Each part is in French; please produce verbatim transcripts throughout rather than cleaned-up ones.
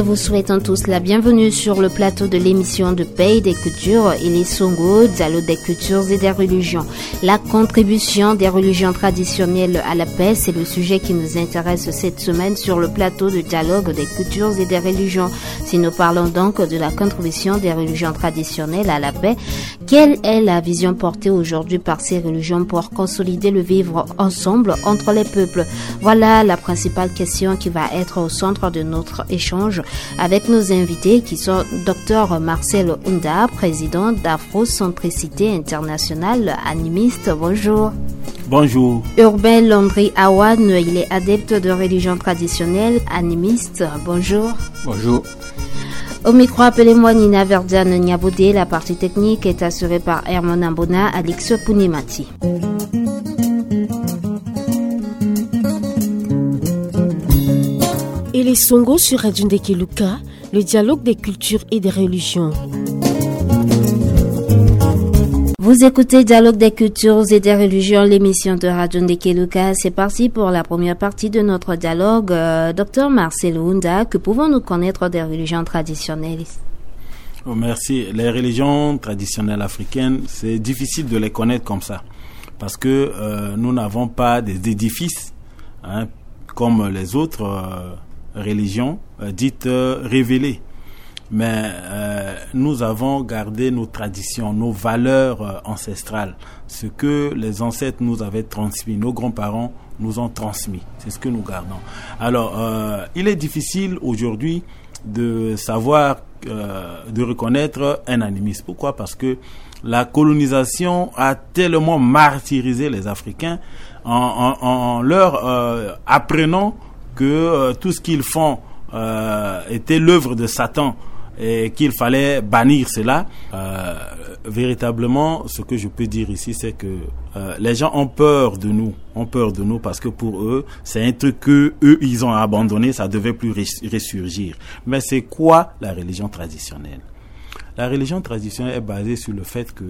vous souhaitons tous la bienvenue sur le plateau de l'émission de Pays des Cultures et les Songo, dialogue des cultures et des religions. La contribution des religions traditionnelles à la paix, c'est le sujet qui nous intéresse cette semaine sur le plateau de dialogue des cultures et des religions. Si nous parlons donc de la contribution des religions traditionnelles à la paix, quelle est la vision portée aujourd'hui par ces religions pour consolider le vivre ensemble entre les peuples? Voilà la principale question qui va être au centre de notre échange avec nos invités qui sont Docteur Marcel Ounda, président d'Afrocentricité Internationale, animiste. Bonjour. Bonjour. Urbain Landry Awan, il est adepte de religion traditionnelle, animiste. Bonjour. Bonjour. Au micro, appelez-moi Nina Verdiane Niaboudé. La partie technique est assurée par Herman Ambona, Alix Punimati. Et les Songo sur Radio Ndekeluka, le dialogue des cultures et des religions. Vous écoutez Dialogue des cultures et des religions, l'émission de Radio Ndekeluka. C'est parti pour la première partie de notre dialogue. Euh, Docteur Marcel Ounda, que pouvons-nous connaître des religions traditionnelles? Oh, merci. Les religions traditionnelles africaines, c'est difficile de les connaître comme ça. Parce que euh, nous n'avons pas des édifices hein, comme les autres euh, religions euh, dites euh, révélées. Mais euh, nous avons gardé nos traditions, nos valeurs euh, ancestrales, ce que les ancêtres nous avaient transmis, nos grands-parents nous ont transmis, c'est ce que nous gardons. Alors, euh, il est difficile aujourd'hui de savoir, euh, de reconnaître un animiste. Pourquoi? Parce que la colonisation a tellement martyrisé les Africains en, en, en leur euh, apprenant que euh, tout ce qu'ils font euh, était l'œuvre de Satan et qu'il fallait bannir cela. Euh, véritablement, ce que je peux dire ici, c'est que euh, les gens ont peur de nous, ont peur de nous parce que pour eux, c'est un truc que eux ils ont abandonné, ça devait plus ressurgir. Mais c'est quoi la religion traditionnelle? La religion traditionnelle est basée sur le fait que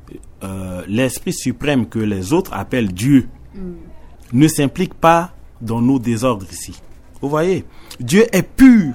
euh, l'esprit suprême que les autres appellent Dieu mm. ne s'implique pas dans nos désordres ici. Vous voyez, Dieu est pur.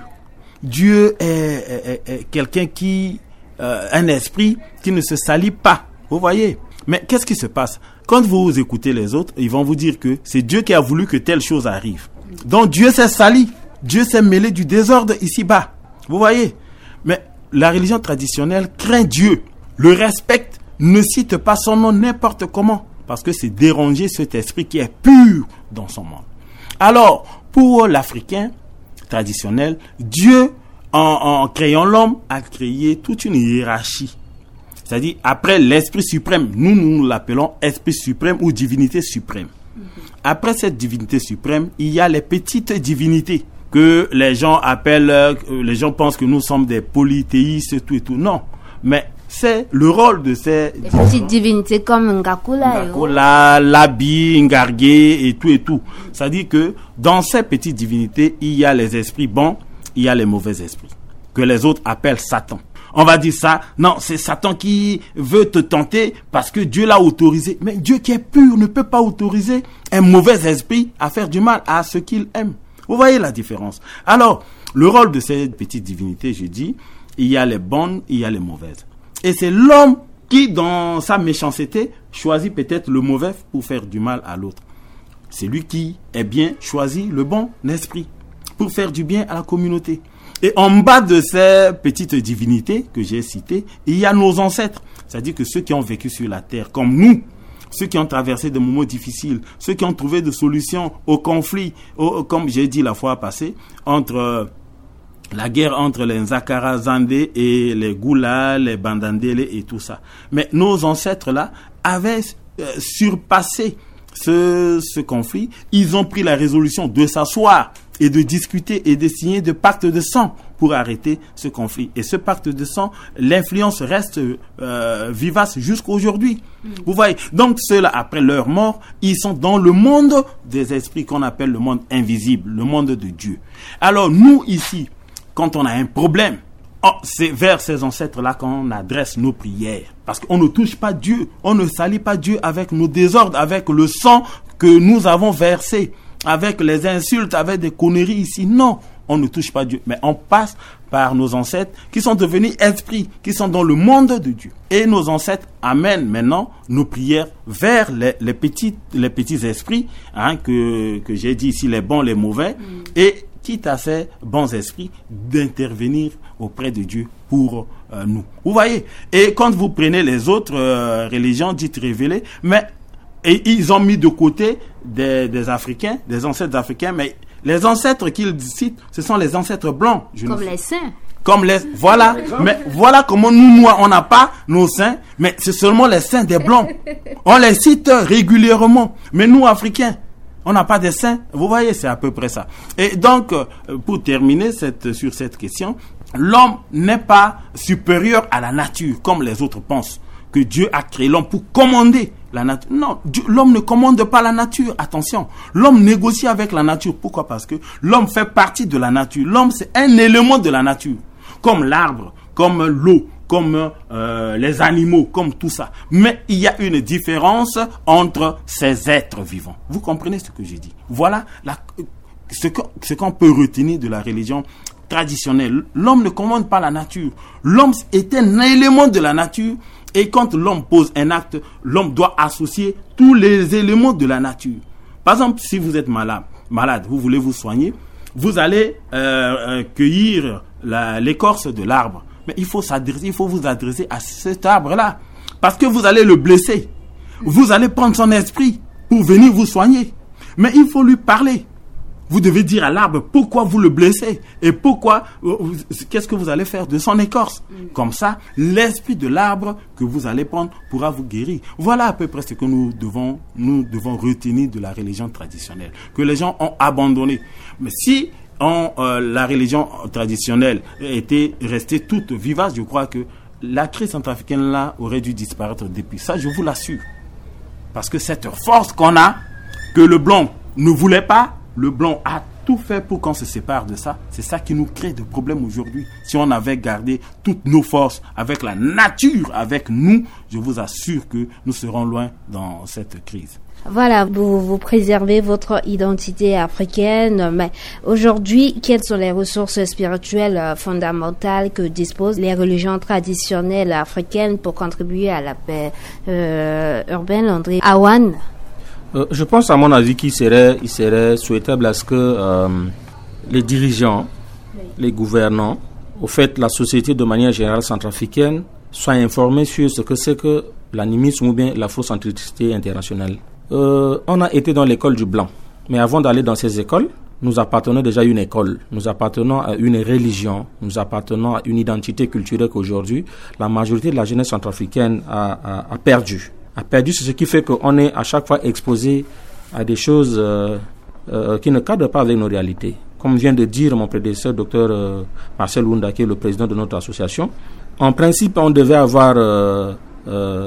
Dieu est, est, est, est quelqu'un qui, euh, un esprit qui ne se salit pas. Vous voyez. Mais qu'est-ce qui se passe? Quand vous écoutez les autres, ils vont vous dire que c'est Dieu qui a voulu que telle chose arrive. Donc Dieu s'est sali. Dieu s'est mêlé du désordre ici-bas. Vous voyez. Mais la religion traditionnelle craint Dieu, le respecte, ne cite pas son nom n'importe comment. Parce que c'est déranger cet esprit qui est pur dans son monde. Alors, pour l'Africain traditionnel, Dieu, en, en créant l'homme, a créé toute une hiérarchie. C'est-à-dire, après l'Esprit suprême, nous, nous l'appelons Esprit suprême ou Divinité suprême. Mm-hmm. Après cette Divinité suprême, il y a les petites divinités que les gens appellent, euh, les gens pensent que nous sommes des polythéistes, tout et tout. Non, mais c'est le rôle de ces les petites divinités comme Ngakula, Ngakula, Labi, Ngargué et tout et tout. C'est-à-dire que dans ces petites divinités, il y a les esprits bons, il y a les mauvais esprits, que les autres appellent Satan. On va dire ça, non, c'est Satan qui veut te tenter parce que Dieu l'a autorisé. Mais Dieu qui est pur ne peut pas autoriser un mauvais esprit à faire du mal à ce qu'il aime. Vous voyez la différence? Alors, le rôle de ces petites divinités, je dis, il y a les bonnes, il y a les mauvaises. Et c'est l'homme qui, dans sa méchanceté, choisit peut-être le mauvais pour faire du mal à l'autre. C'est lui qui est bien choisi le bon esprit pour faire du bien à la communauté. Et en bas de ces petites divinités que j'ai citées, il y a nos ancêtres. C'est-à-dire que ceux qui ont vécu sur la terre, comme nous, ceux qui ont traversé des moments difficiles, ceux qui ont trouvé des solutions aux conflits, au, comme j'ai dit la fois passée, entre... Euh, la guerre entre les Nzakara Zandé et les Goula, les Bandandele et tout ça. Mais nos ancêtres-là avaient euh, surpassé ce, ce conflit. Ils ont pris la résolution de s'asseoir et de discuter et de signer de pacte de sang pour arrêter ce conflit. Et ce pacte de sang, l'influence reste euh, vivace jusqu'aujourd'hui. Mmh. Vous voyez. Donc ceux-là, après leur mort, ils sont dans le monde des esprits qu'on appelle le monde invisible, le monde de Dieu. Alors nous, ici, quand on a un problème, oh, c'est vers ces ancêtres-là qu'on adresse nos prières. Parce qu'on ne touche pas Dieu, on ne salit pas Dieu avec nos désordres, avec le sang que nous avons versé, avec les insultes, avec des conneries ici. Non, on ne touche pas Dieu. Mais on passe par nos ancêtres qui sont devenus esprits, qui sont dans le monde de Dieu. Et nos ancêtres amènent maintenant nos prières vers les, les, petits, les petits esprits, hein, que, que j'ai dit ici, les bons, les mauvais, mm. et quitte à ces bons esprits d'intervenir auprès de Dieu pour euh, nous. Vous voyez? Et quand vous prenez les autres euh, religions dites révélées, mais et ils ont mis de côté des, des Africains, des ancêtres africains, mais les ancêtres qu'ils citent, ce sont les ancêtres blancs. Je Comme les saints. Comme les, voilà, mais voilà comment nous, noirs, on n'a pas nos saints, mais c'est seulement les saints des blancs. On les cite régulièrement, mais nous, Africains, on n'a pas de saints. Vous voyez, c'est à peu près ça. Et donc, pour terminer cette, sur cette question, l'homme n'est pas supérieur à la nature, comme les autres pensent, que Dieu a créé l'homme pour commander la nature. Non, Dieu, l'homme ne commande pas la nature. Attention, l'homme négocie avec la nature. Pourquoi? Parce que l'homme fait partie de la nature. L'homme, c'est un élément de la nature, comme l'arbre, comme l'eau, comme euh, les animaux, comme tout ça. Mais il y a une différence entre ces êtres vivants. Vous comprenez ce que j'ai dit? Voilà la, ce, que, ce qu'on peut retenir de la religion traditionnelle. L'homme ne commande pas la nature. L'homme est un élément de la nature. Et quand l'homme pose un acte, l'homme doit associer tous les éléments de la nature. Par exemple, si vous êtes malade, malade, vous voulez vous soigner, vous allez euh, euh, cueillir la, l'écorce de l'arbre. Mais il faut s'adresser, il faut vous adresser à cet arbre-là. Parce que vous allez le blesser. Vous allez prendre son esprit pour venir vous soigner. Mais il faut lui parler. Vous devez dire à l'arbre pourquoi vous le blessez et pourquoi, euh, qu'est-ce que vous allez faire de son écorce. Comme ça, l'esprit de l'arbre que vous allez prendre pourra vous guérir. Voilà à peu près ce que nous devons, nous devons retenir de la religion traditionnelle, que les gens ont abandonné. Mais si on, euh, la religion traditionnelle était restée toute vivace, je crois que la crise centrafricaine là aurait dû disparaître depuis. Ça, je vous l'assure. Parce que cette force qu'on a, que le blanc ne voulait pas, le blanc a tout fait pour qu'on se sépare de ça. C'est ça qui nous crée des problèmes aujourd'hui. Si on avait gardé toutes nos forces avec la nature, avec nous, je vous assure que nous serons loin dans cette crise. Voilà, vous, vous préservez votre identité africaine, mais aujourd'hui, quelles sont les ressources spirituelles fondamentales que disposent les religions traditionnelles africaines pour contribuer à la paix euh, urbaine, André Awan? Euh, je pense, à mon avis, qu'il serait, il serait souhaitable à ce que euh, les dirigeants, oui. les gouvernants, au fait, la société de manière générale centrafricaine, soient informés sur ce que c'est que l'animisme ou bien l'afrocentricité internationale. Euh, on a été dans l'école du blanc, mais avant d'aller dans ces écoles, nous appartenons déjà à une école, nous appartenons à une religion, nous appartenons à une identité culturelle qu'aujourd'hui, la majorité de la jeunesse centrafricaine a, a, a perdu. a perdu, c'est ce qui fait qu'on est à chaque fois exposé à des choses euh, euh, qui ne cadrent pas avec nos réalités. Comme vient de dire mon prédécesseur, docteur euh, Marcel Wunda, qui est le président de notre association, en principe, on devait avoir euh, euh,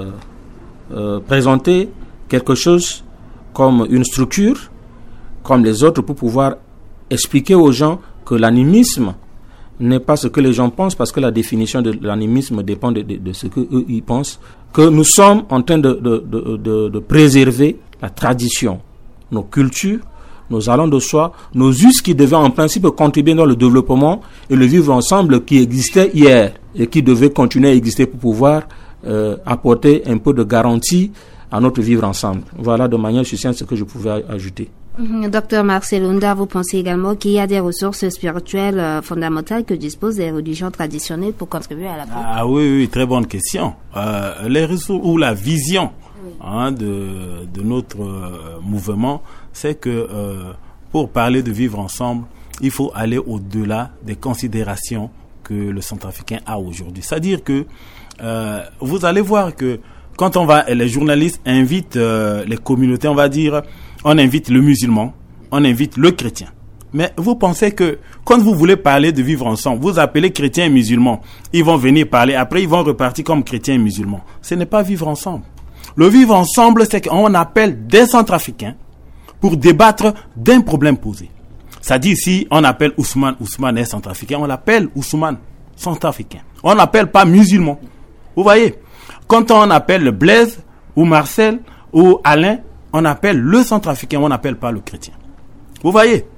euh, présenté quelque chose comme une structure, comme les autres, pour pouvoir expliquer aux gens que l'animisme n'est pas ce que les gens pensent, parce que la définition de l'animisme dépend de, de, de ce qu'eux ils pensent, que nous sommes en train de, de, de, de, de préserver la tradition, nos cultures, nos allants de soi, nos us qui devaient en principe contribuer dans le développement et le vivre ensemble qui existait hier et qui devait continuer à exister pour pouvoir euh, apporter un peu de garantie à notre vivre ensemble. Voilà de manière succincte ce que je pouvais ajouter. Docteur Marcel Wunda, vous pensez également qu'il y a des ressources spirituelles euh, fondamentales que disposent les religions traditionnelles pour contribuer à la paix? Ah oui, oui, très bonne question. Euh, les ressources ou la vision oui. hein, de, de notre euh, mouvement, c'est que euh, pour parler de vivre ensemble, il faut aller au-delà des considérations que le centrafricain a aujourd'hui. C'est-à-dire que euh, vous allez voir que quand on va, les journalistes invitent euh, les communautés, on va dire, on invite le musulman, on invite le chrétien. Mais vous pensez que quand vous voulez parler de vivre ensemble, vous appelez chrétiens et musulmans, ils vont venir parler, après ils vont repartir comme chrétiens et musulmans. Ce n'est pas vivre ensemble. Le vivre ensemble, c'est qu'on appelle des centrafricains pour débattre d'un problème posé. C'est-à-dire si on appelle Ousmane, Ousmane est centrafricain, on l'appelle Ousmane, centrafricain. On n'appelle pas musulman. Vous voyez? Quand on appelle Blaise ou Marcel ou Alain, on appelle le centrafricain, on n'appelle pas le chrétien. Vous voyez?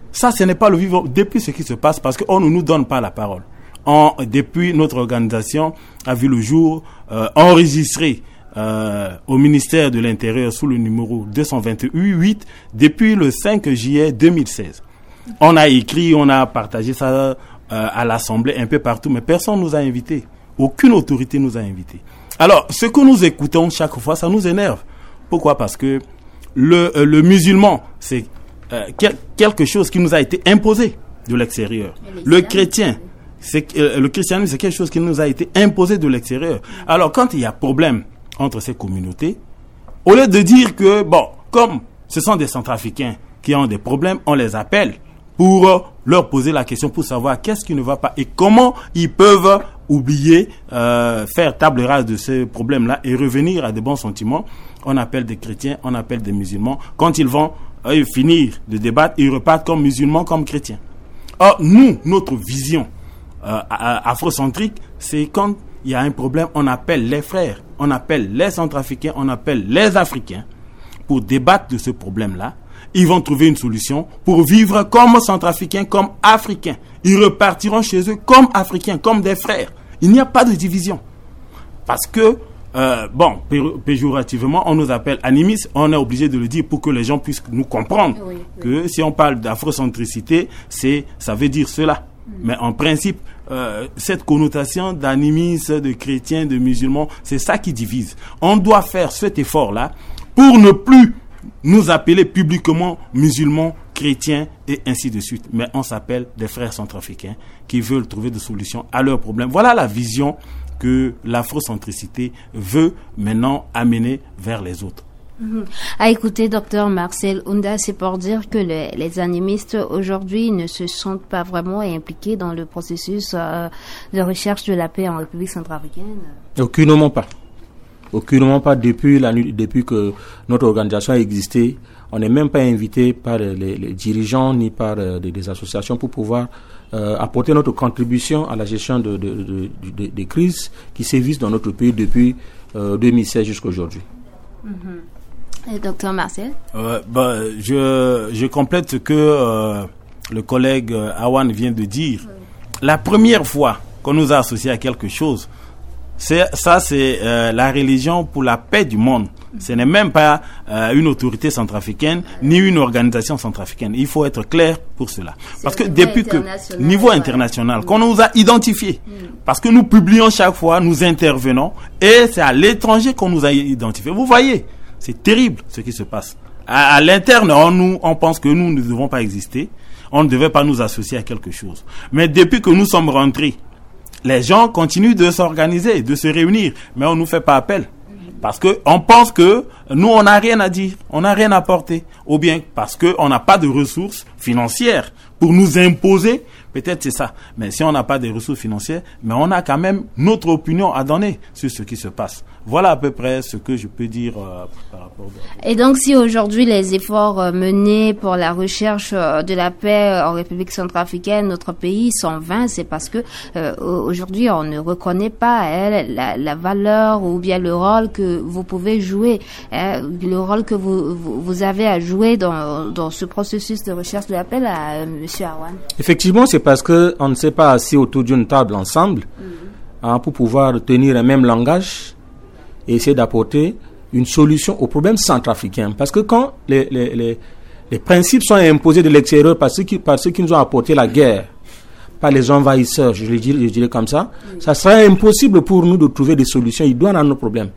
Ça, ce n'est pas le vivre depuis ce qui se passe parce qu'on ne nous donne pas la parole. On, depuis notre organisation a vu le jour euh, enregistré euh, au ministère de l'Intérieur sous le numéro deux cent vingt-huit depuis le cinq juillet deux mille seize. On a écrit, on a partagé ça euh, à l'Assemblée un peu partout, mais personne ne nous a invités. Aucune autorité nous a invités. Alors, ce que nous écoutons chaque fois, ça nous énerve. Pourquoi? Parce que le, euh, le musulman, c'est euh, quel, quelque chose qui nous a été imposé de l'extérieur. Le chrétien, c'est, euh, le christianisme, c'est quelque chose qui nous a été imposé de l'extérieur. Alors, quand il y a problème entre ces communautés, au lieu de dire que, bon, comme ce sont des Centrafricains qui ont des problèmes, on les appelle pour leur poser la question, pour savoir qu'est-ce qui ne va pas et comment ils peuvent oublier, euh, faire table rase de ces problèmes-là et revenir à de bons sentiments. On appelle des chrétiens, on appelle des musulmans. Quand ils vont euh, finir de débattre, ils repartent comme musulmans, comme chrétiens. Or, nous, notre vision euh, afrocentrique, c'est quand il y a un problème, on appelle les frères, on appelle les Centrafricains, on appelle les Africains pour débattre de ce problème-là. Ils vont trouver une solution pour vivre comme Centrafricains, comme Africains. Ils repartiront chez eux comme Africains, comme des frères. Il n'y a pas de division. Parce que, euh, bon, pé- péjorativement, on nous appelle animistes. On est obligé de le dire pour que les gens puissent nous comprendre. Oui, oui. Que si on parle d'afrocentricité, c'est, ça veut dire cela. Mm. Mais en principe, euh, cette connotation d'animistes, de chrétiens, de musulmans, c'est ça qui divise. On doit faire cet effort-là pour ne plus nous appeler publiquement musulmans, chrétiens et ainsi de suite. Mais on s'appelle des frères centrafricains qui veulent trouver des solutions à leurs problèmes. Voilà la vision que l'afrocentricité veut maintenant amener vers les autres. Mmh. À écouter docteur Marcel Ounda, c'est pour dire que les, les animistes aujourd'hui ne se sentent pas vraiment impliqués dans le processus euh, de recherche de la paix en République centrafricaine. Aucunement pas. Aucunement pas. Depuis, la, depuis que notre organisation a existé, on n'est même pas invité par les, les dirigeants ni par euh, des, des associations pour pouvoir euh, apporter notre contribution à la gestion de, de, de, de, de, des crises qui sévissent dans notre pays depuis euh, deux mille seize jusqu'à aujourd'hui. Mm-hmm. Et docteur Marcel euh, bah, je, je complète ce que euh, le collègue euh, Awan vient de dire. Oui. La première fois qu'on nous a associés à quelque chose, c'est, ça, c'est euh, la religion pour la paix du monde. Ce n'est même pas euh, une autorité centrafricaine ni une organisation centrafricaine. Il faut être clair pour cela. C'est parce que depuis que, niveau international, ouais. qu'on nous a identifiés, mm. parce que nous publions chaque fois, nous intervenons, et c'est à l'étranger qu'on nous a identifiés. Vous voyez, c'est terrible ce qui se passe. À, à l'interne, on, nous, on pense que nous ne devons pas exister. On ne devait pas nous associer à quelque chose. Mais depuis que nous sommes rentrés, les gens continuent de s'organiser, de se réunir, mais on ne nous fait pas appel. Parce que on pense que nous, on n'a rien à dire, on n'a rien à porter. Ou bien parce qu'on n'a pas de ressources financières pour nous imposer. Peut-être c'est ça. Mais si on n'a pas de ressources financières, mais on a quand même notre opinion à donner sur ce qui se passe. Voilà à peu près ce que je peux dire euh, par rapport à... Et donc, si aujourd'hui les efforts euh, menés pour la recherche euh, de la paix euh, en République centrafricaine, notre pays, sont vains, c'est parce que euh, aujourd'hui on ne reconnaît pas hein, la, la valeur ou bien le rôle que vous pouvez jouer, hein, le rôle que vous, vous, vous avez à jouer dans, dans ce processus de recherche de la paix, là, euh, Monsieur Awan. Effectivement, c'est parce que on ne s'est pas assis autour d'une table ensemble mm-hmm. hein, pour pouvoir tenir un même langage et essayer d'apporter une solution aux problèmes centrafricains. Parce que quand les, les, les, les principes sont imposés de l'extérieur par ceux, qui, par ceux qui nous ont apporté la guerre, par les envahisseurs, je le dirais, je dirais comme ça, oui. ça sera impossible pour nous de trouver des solutions idoines à nos problèmes.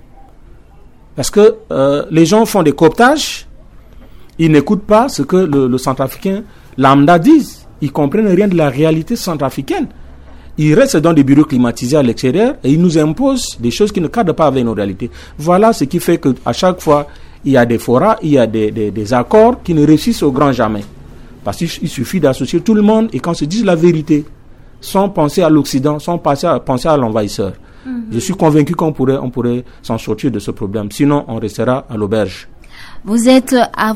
Parce que euh, les gens font des cooptages, ils n'écoutent pas ce que le, le centrafricain lambda disent. Ils ne comprennent rien de la réalité centrafricaine. Ils restent dans des bureaux climatisés à l'extérieur et ils nous imposent des choses qui ne cadrent pas avec nos réalités. Voilà ce qui fait qu'à chaque fois, il y a des forats, il y a des, des, des accords qui ne réussissent au grand jamais. Parce qu'il suffit d'associer tout le monde et qu'on se dise la vérité, sans penser à l'Occident, sans penser à, penser à l'envahisseur. Mm-hmm. Je suis convaincu qu'on pourrait, on pourrait s'en sortir de ce problème. Sinon, on restera à l'auberge. Vous êtes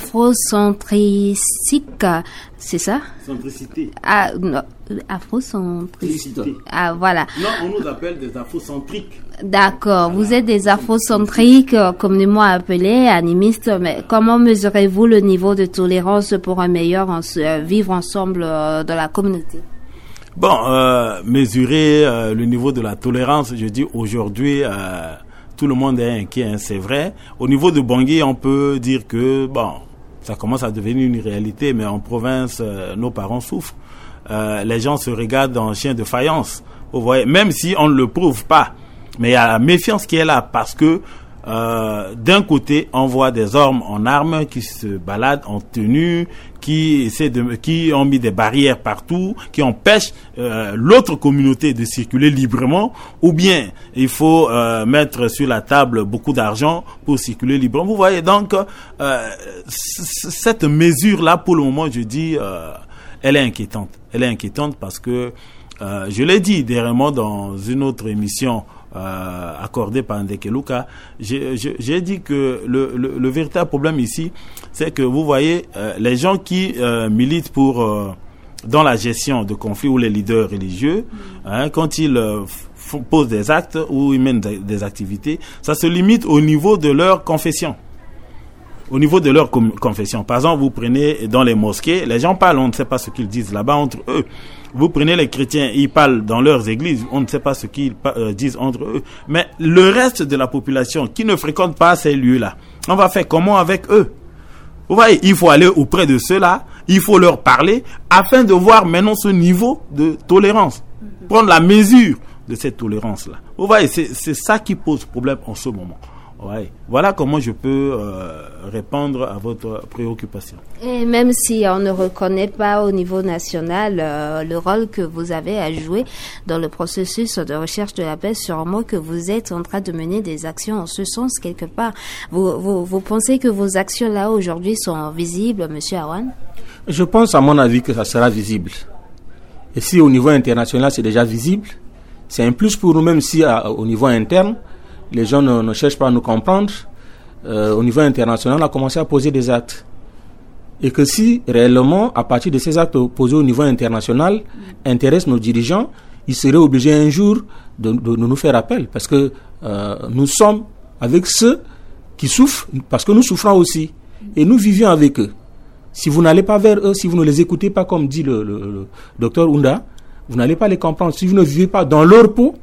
afrocentrique, c'est ça? Centricité. Ah, non, afrocentricité. Ah, voilà. Non, on nous appelle des afrocentriques. D'accord, vous êtes des afrocentriques, communément appelés animistes, mais comment mesurez-vous le niveau de tolérance pour un meilleur en, euh, vivre ensemble euh, dans la communauté? Bon, euh, mesurer euh, le niveau de la tolérance, je dis aujourd'hui, euh, tout le monde est inquiet, hein, c'est vrai. Au niveau de Bangui, on peut dire que, bon, ça commence à devenir une réalité, mais en province, euh, nos parents souffrent. Euh, les gens se regardent en chien de faïence, vous voyez, même si on ne le prouve pas. Mais il y a la méfiance qui est là, parce que euh, d'un côté, on voit des hommes en armes qui se baladent en tenue, qui essaient de, qui ont mis des barrières partout, qui empêchent euh, l'autre communauté de circuler librement, ou bien il faut euh, mettre sur la table beaucoup d'argent pour circuler librement. Vous voyez, donc euh, cette mesure-là, pour le moment, je dis, euh, elle est inquiétante. Elle est inquiétante parce que, euh, je l'ai dit dernièrement dans une autre émission Euh, accordé par Ndeke Luka, j'ai, j'ai, j'ai dit que le, le, le véritable problème ici, c'est que vous voyez, euh, les gens qui euh, militent pour euh, dans la gestion de conflits ou les leaders religieux, mmh. hein, quand ils euh, f- posent des actes ou ils mènent des, des activités, ça se limite au niveau de leur confession. Au niveau de leur com- confession. Par exemple, vous prenez dans les mosquées, les gens parlent, on ne sait pas ce qu'ils disent là-bas entre eux. Vous prenez les chrétiens, ils parlent dans leurs églises, on ne sait pas ce qu'ils euh, disent entre eux. Mais le reste de la population qui ne fréquente pas ces lieux-là, on va faire comment avec eux? Vous voyez, il faut aller auprès de ceux-là, il faut leur parler afin de voir maintenant ce niveau de tolérance. Prendre la mesure de cette tolérance-là. Vous voyez, c'est, c'est ça qui pose problème en ce moment. Ouais. Voilà comment je peux euh, répondre à votre préoccupation. Et même si on ne reconnaît pas au niveau national euh, le rôle que vous avez à jouer dans le processus de recherche de la paix, sûrement que vous êtes en train de mener des actions en ce sens quelque part. Vous, vous, vous pensez que vos actions là aujourd'hui sont visibles, Monsieur Awan? Je pense, à mon avis, que ça sera visible. Et si au niveau international c'est déjà visible, c'est un plus pour nous, même si à, au niveau interne, les gens ne, ne cherchent pas à nous comprendre. Euh, au niveau international, on a commencé à poser des actes. Et que si réellement, à partir de ces actes posés au niveau international, intéressent nos dirigeants, ils seraient obligés un jour de, de, de nous faire appel. Parce que euh, nous sommes avec ceux qui souffrent, parce que nous souffrons aussi. Et nous vivions avec eux. Si vous n'allez pas vers eux, si vous ne les écoutez pas, comme dit le, le, le docteur Ounda, vous n'allez pas les comprendre. Si vous ne vivez pas dans leur peau,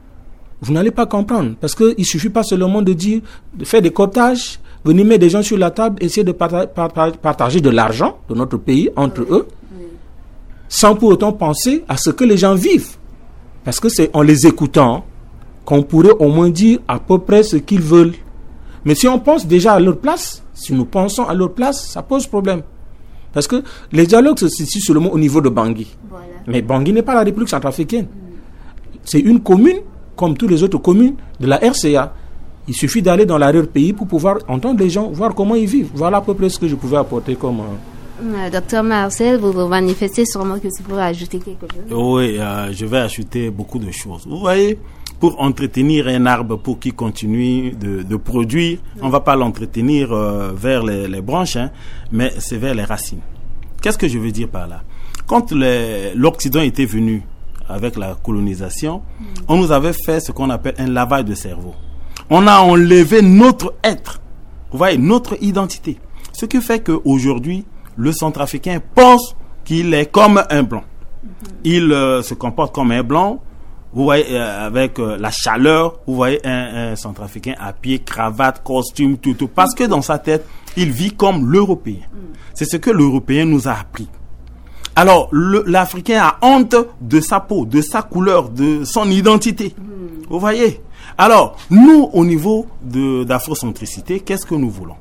vous n'allez pas comprendre, parce qu'il ne suffit pas seulement de dire, de faire des cooptages, venir mettre des gens sur la table, essayer de parta- parta- partager de l'argent de notre pays entre oui, eux, oui. sans pour autant penser à ce que les gens vivent. Parce que c'est en les écoutant qu'on pourrait au moins dire à peu près ce qu'ils veulent. Mais si on pense déjà à leur place, si nous pensons à leur place, ça pose problème. Parce que les dialogues se situent seulement au niveau de Bangui. Voilà. Mais Bangui n'est pas la République centrafricaine. Mm. C'est une commune comme toutes les autres communes de la R C A. Il suffit d'aller dans l'arrière-pays pour pouvoir entendre les gens, voir comment ils vivent. Voilà à peu près ce que je pouvais apporter comme... Euh, Docteur Marcel, vous vous manifestez sûrement que vous pouvez ajouter quelque chose. Oui, euh, je vais ajouter beaucoup de choses. Vous voyez, pour entretenir un arbre pour qu'il continue de, de produire, oui. on ne va pas l'entretenir euh, vers les, les branches, hein, mais c'est vers les racines. Qu'est-ce que je veux dire par là? Quand les, l'Occident était venu avec la colonisation, mmh. on nous avait fait ce qu'on appelle un lavage de cerveau. On a enlevé notre être, vous voyez, notre identité. Ce qui fait qu'aujourd'hui, le Centrafricain pense qu'il est comme un blanc. Mmh. Il euh, se comporte comme un blanc, vous voyez, euh, avec euh, la chaleur, vous voyez un, un Centrafricain à pied, cravate, costume, tout, tout. Parce que dans sa tête, il vit comme l'Européen. Mmh. C'est ce que l'Européen nous a appris. Alors, le, l'Africain a honte de sa peau, de sa couleur, de son identité. Mmh. Vous voyez? Alors, nous, au niveau de, d'afrocentricité, qu'est-ce que nous voulons?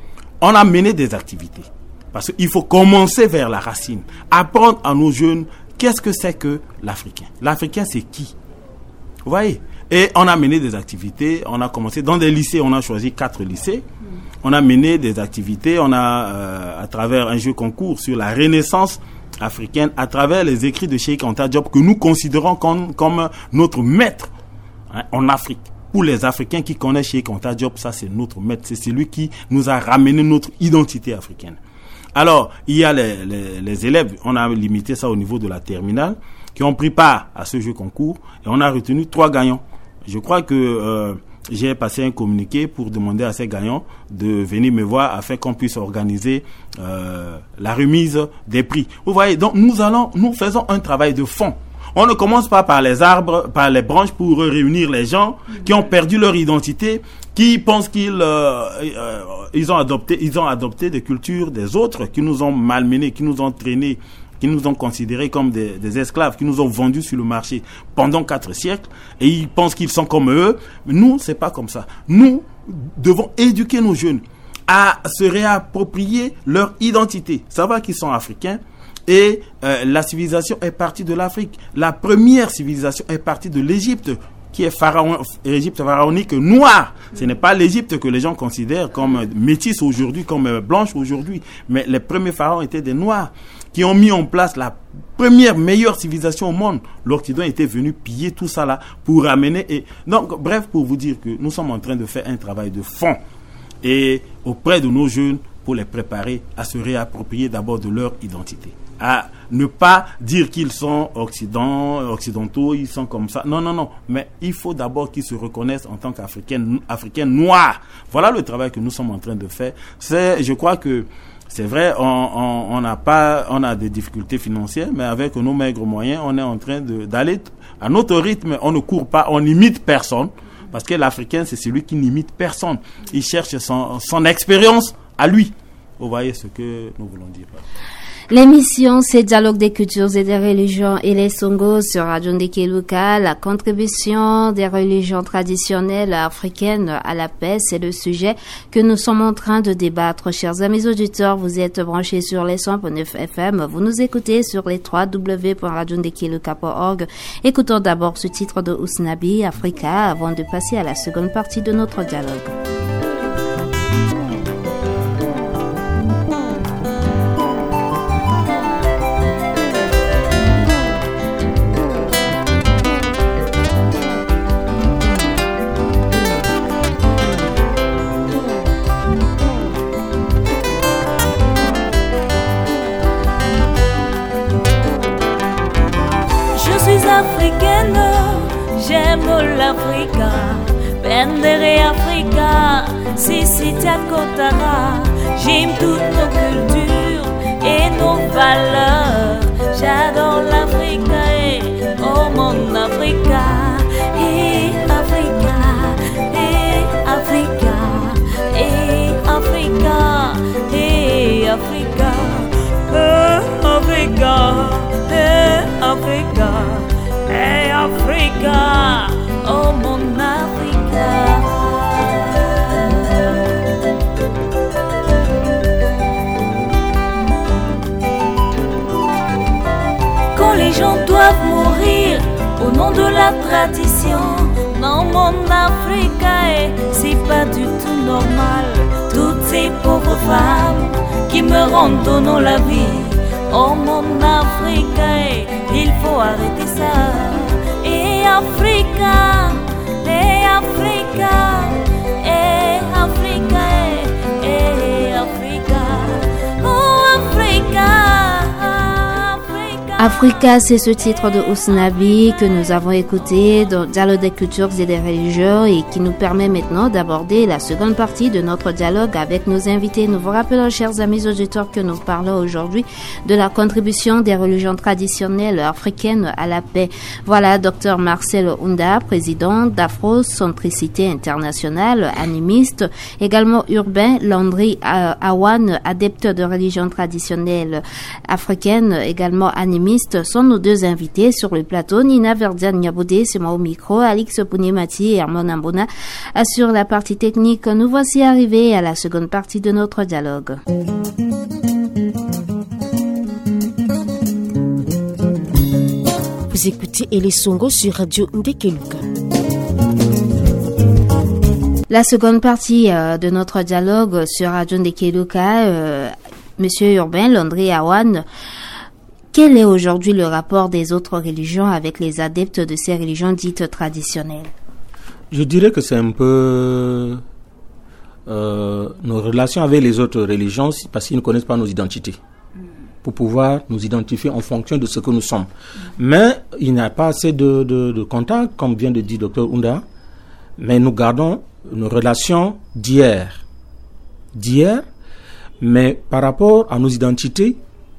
On a mené des activités. Parce qu'il faut commencer vers la racine. Apprendre à nos jeunes qu'est-ce que c'est que l'Africain. L'Africain, c'est qui? Vous voyez? Et on a mené des activités. On a commencé dans des lycées. On a choisi quatre lycées. Mmh. On a mené des activités. On a, euh, à travers un jeu concours sur la Renaissance africaine, à travers les écrits de Cheikh Anta Diop que nous considérons comme, comme notre maître hein, en Afrique. pour les Africains qui connaissent Cheikh Anta Diop, ça c'est notre maître, c'est celui qui nous a ramené notre identité africaine. Alors, il y a les, les, les élèves, on a limité ça au niveau de la terminale, qui ont pris part à ce jeu concours, et on a retenu trois gagnants. Je crois que euh, j'ai passé un communiqué pour demander à ces gagnants de venir me voir afin qu'on puisse organiser euh, la remise des prix. Vous voyez, donc nous allons, nous faisons un travail de fond. On ne commence pas par les arbres, par les branches pour réunir les gens qui ont perdu leur identité, qui pensent qu'ils euh, euh, ils ont adopté, ils ont adopté des cultures des autres, qui nous ont malmenés, qui nous ont traînés, qui nous ont considérés comme des, des esclaves, qui nous ont vendus sur le marché pendant quatre siècles, et ils pensent qu'ils sont comme eux. Mais nous, c'est pas comme ça. Nous devons éduquer nos jeunes à se réapproprier leur identité. Savoir qu'ils sont africains. Et euh, la civilisation est partie de l'Afrique. La première civilisation est partie de l'Égypte, qui est pharaon, Égypte pharaonique noire. Ce n'est pas l'Égypte que les gens considèrent comme métisse aujourd'hui, comme blanche aujourd'hui. Mais les premiers pharaons étaient des noirs, qui ont mis en place la première meilleure civilisation au monde. L'Occident était venu piller tout ça là pour ramener. Et donc, bref, pour vous dire que nous sommes en train de faire un travail de fond et auprès de nos jeunes pour les préparer à se réapproprier d'abord de leur identité. À ne pas dire qu'ils sont occident, occidentaux, ils sont comme ça. Non, non, non. Mais il faut d'abord qu'ils se reconnaissent en tant qu'Africains, Africains noirs. Voilà le travail que nous sommes en train de faire. C'est, je crois que c'est vrai, on, on, on n'a pas, on a des difficultés financières, mais avec nos maigres moyens, on est en train de, d'aller à notre rythme. On ne court pas, on n'imite personne. Parce que l'Africain, c'est celui qui n'imite personne. Il cherche son, son expérience à lui. Vous voyez ce que nous voulons dire. L'émission, c'est Dialogue des cultures et des religions et les Songos sur Radio Ndekeluka. La contribution des religions traditionnelles africaines à la paix, c'est le sujet que nous sommes en train de débattre. Chers amis auditeurs, vous êtes branchés sur les cent neuf F M. Vous nous écoutez sur les w w w point radio ndekeluka point org. Écoutons d'abord ce titre de Ousnabi, Africa, avant de passer à la seconde partie de notre dialogue. Africaine, j'aime l'Afrique, Pendere Africa, Sisitia Kotara, j'aime toutes nos cultures et nos valeurs, j'adore l'Afrique et oh mon Africa, et Africa, et Africa, et Africa, et Africa, et Africa, et Africa. Hey Africa, oh mon Africa. Quand les gens doivent mourir au nom de la tradition, non mon Africa, c'est pas du tout normal. Toutes ces pauvres femmes qui me rendent au nom la vie, oh mon Africa, il faut arrêter ça. Et Africa, et Africa, et Africa, et Africa, oh Africa, Africa. Africa, c'est ce titre de Ousnabi que nous avons écouté dans Dialogue des cultures et des religions et qui nous permet maintenant d'aborder la seconde partie de notre dialogue avec nos invités. Nous vous rappelons, chers amis auditeurs, que nous parlons aujourd'hui de la contribution des religions traditionnelles africaines à la paix. Voilà, docteur Marcel Ounda, président d'Afrocentricité Internationale, animiste, également Urbain Landry Awan, adepte de religions traditionnelles africaines, également animiste, sont nos deux invités sur le plateau. Nina Verdiane Niaboudé, c'est moi au micro. Alix Pounemati et Hermon Ambona assurent la partie technique. Nous voici arrivés à la seconde partie de notre dialogue. Vous écoutez Elé Songo sur Radio Ndekeluka. La seconde partie euh, de notre dialogue sur Radio Ndekeluka, euh, Monsieur Urbain Landry Awan, quel est aujourd'hui le rapport des autres religions avec les adeptes de ces religions dites traditionnelles? Je dirais que c'est un peu euh, nos relations avec les autres religions, parce qu'ils ne connaissent pas nos identités, pour pouvoir nous identifier en fonction de ce que nous sommes. Mais il n'y a pas assez de, de, de contact, comme vient de dire docteur Ounda, mais nous gardons nos relations d'hier. D'hier, mais par rapport à nos identités,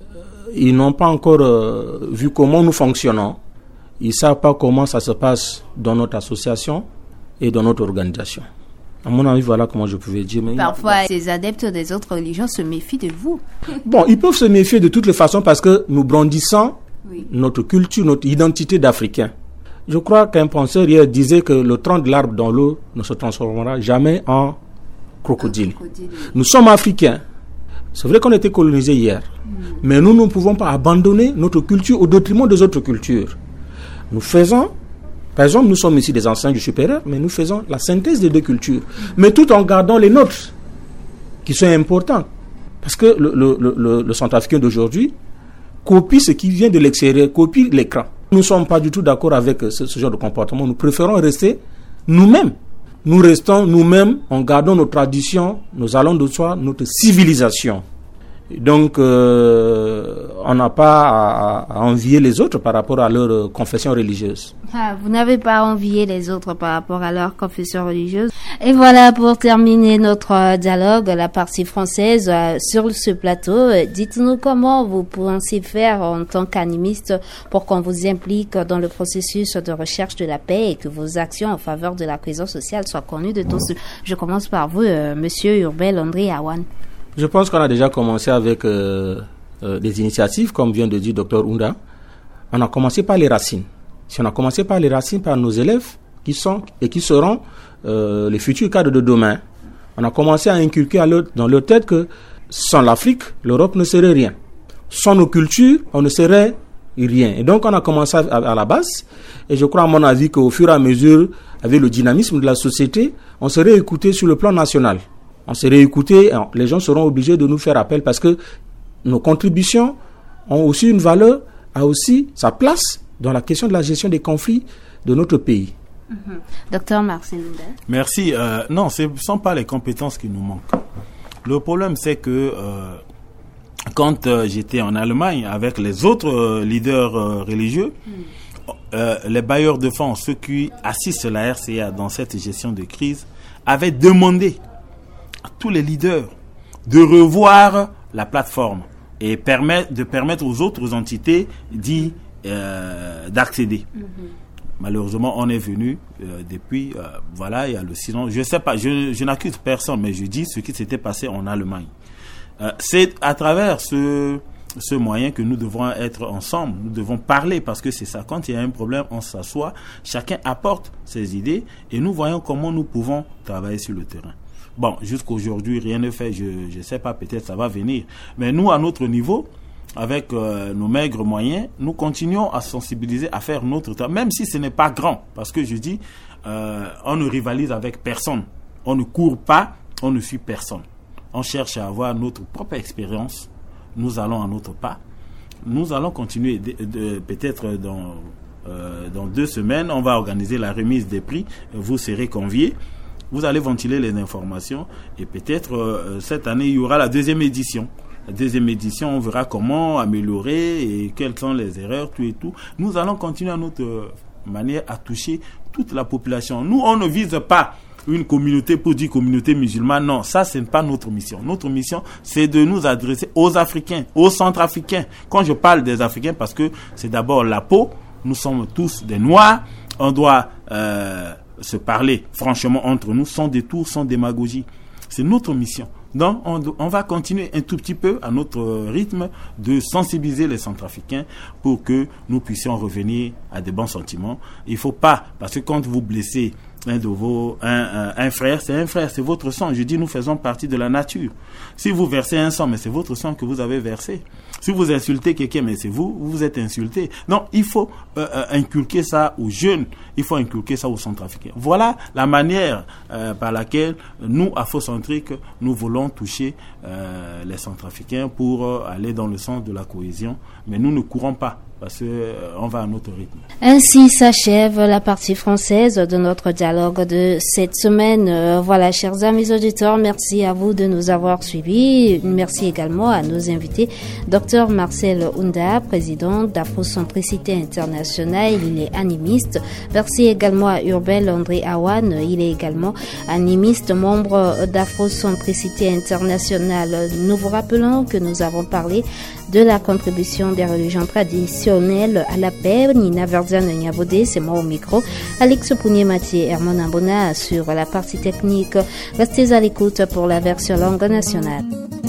ils n'ont pas encore euh, vu comment nous fonctionnons. Ils ne savent pas comment ça se passe dans notre association et dans notre organisation. À mon avis, voilà comment je pouvais dire. Mais parfois, ces adeptes des autres religions se méfient de vous. Bon, ils peuvent se méfier de toutes les façons parce que nous brandissons oui. notre culture, notre identité d'Africain. Je crois qu'un penseur hier disait que le tronc de l'arbre dans l'eau ne se transformera jamais en crocodile. crocodile. Nous sommes Africains. C'est vrai qu'on a été colonisés hier, mm. mais nous ne pouvons pas abandonner notre culture au détriment des autres cultures. Nous faisons, par exemple, nous sommes ici des enseignants du supérieur, mais nous faisons la synthèse des deux cultures, mm. mais tout en gardant les nôtres, qui sont importants. Parce que le, le, le, le centrafricain d'aujourd'hui copie ce qui vient de l'extérieur, copie l'écran. Nous ne sommes pas du tout d'accord avec ce, ce genre de comportement. Nous préférons rester nous-mêmes. Nous restons nous-mêmes en gardant nos traditions, nos allons de soi, notre civilisation. Donc, euh, on n'a pas à, à envier les autres par rapport à leur euh, confession religieuse. Ah, vous n'avez pas à envier les autres par rapport à leur confession religieuse. Et voilà, pour terminer notre dialogue, la partie française euh, sur ce plateau. Euh, dites-nous comment vous pensez faire en tant qu'animiste pour qu'on vous implique dans le processus de recherche de la paix et que vos actions en faveur de la cohésion sociale soient connues de tous. Je commence par vous, euh, Monsieur Urbel André Awan. Je pense qu'on a déjà commencé avec euh, euh, des initiatives, comme vient de dire docteur Ounda. On a commencé par les racines. Si on a commencé par les racines, par nos élèves qui sont et qui seront euh, les futurs cadres de demain, on a commencé à inculquer à leur, dans leur tête que sans l'Afrique, l'Europe ne serait rien. Sans nos cultures, on ne serait rien. Et donc on a commencé à, à la base. Et je crois à mon avis qu'au fur et à mesure, avec le dynamisme de la société, on serait écouté sur le plan national. On serait écouté, les gens seront obligés de nous faire appel parce que nos contributions ont aussi une valeur, a aussi sa place dans la question de la gestion des conflits de notre pays. Mm-hmm. Docteur Marcel Ounda. Merci. Euh, non, ce ne sont pas les compétences qui nous manquent. Le problème, c'est que euh, quand euh, j'étais en Allemagne avec les autres euh, leaders euh, religieux, mm. euh, les bailleurs de fonds, ceux qui assistent la R C A dans cette gestion de crise, avaient demandé à tous les leaders de revoir la plateforme et permettre, de permettre aux autres entités d'y, euh, d'accéder. Mm-hmm. Malheureusement, on est venu euh, depuis, euh, voilà, il y a le silence. Je sais pas, je, je n'accuse personne, mais je dis ce qui s'était passé en Allemagne. Euh, c'est à travers ce, ce moyen que nous devons être ensemble, nous devons parler parce que c'est ça. Quand il y a un problème, on s'assoit, chacun apporte ses idées et nous voyons comment nous pouvons travailler sur le terrain. Bon, jusqu'aujourd'hui, rien ne fait, je ne sais pas, peut-être ça va venir. Mais nous, à notre niveau, avec euh, nos maigres moyens, nous continuons à sensibiliser, à faire notre travail, même si ce n'est pas grand. Parce que je dis, euh, on ne rivalise avec personne. On ne court pas, on ne suit personne. On cherche à avoir notre propre expérience. Nous allons à notre pas. Nous allons continuer, de, de, peut-être dans, euh, dans deux semaines, on va organiser la remise des prix. Vous serez conviés. Vous allez ventiler les informations et peut-être euh, cette année, il y aura la deuxième édition. La deuxième édition, on verra comment améliorer et quelles sont les erreurs, tout et tout. Nous allons continuer à notre manière à toucher toute la population. Nous, on ne vise pas une communauté pour dire communauté musulmane. Non, ça, ce n'est pas notre mission. Notre mission, c'est de nous adresser aux Africains, aux Centrafricains. Quand je parle des Africains, parce que c'est d'abord la peau. Nous sommes tous des Noirs. On doit... Euh, se parler franchement entre nous, sans détour, sans démagogie. C'est notre mission. Donc, on, on va continuer un tout petit peu à notre rythme de sensibiliser les Centrafricains pour que nous puissions revenir à des bons sentiments. Il ne faut pas, parce que quand vous blessez un de vos, un, un, un frère, c'est un frère, c'est votre sang. Je dis, nous faisons partie de la nature. Si vous versez un sang, mais c'est votre sang que vous avez versé. Si vous insultez quelqu'un, mais c'est vous, vous vous êtes insulté. Non, il faut euh, euh, inculquer ça aux jeunes, il faut inculquer ça aux Centrafricains. Voilà la manière euh, par laquelle nous, Afrocentriques, nous voulons toucher euh, les Centrafricains pour euh, aller dans le sens de la cohésion. Mais nous ne courons pas, parce qu'on euh, va à notre rythme. Ainsi s'achève la partie française de notre dialogue dialogue de cette semaine. Euh, voilà, chers amis auditeurs, merci à vous de nous avoir suivis. Merci également à nos invités. Docteur Marcel Ounda, président d'Afrocentricité Internationale, il est animiste. Merci également à Urbel André Awan, il est également animiste, membre d'Afrocentricité Internationale. Nous vous rappelons que nous avons parlé de la contribution des religions traditionnelles à la paix. Nina Verdiane Nyabode, c'est moi au micro. Alex Pounier-Mathieu et Herman Ambona sur la partie technique. Restez à l'écoute pour la version langue nationale.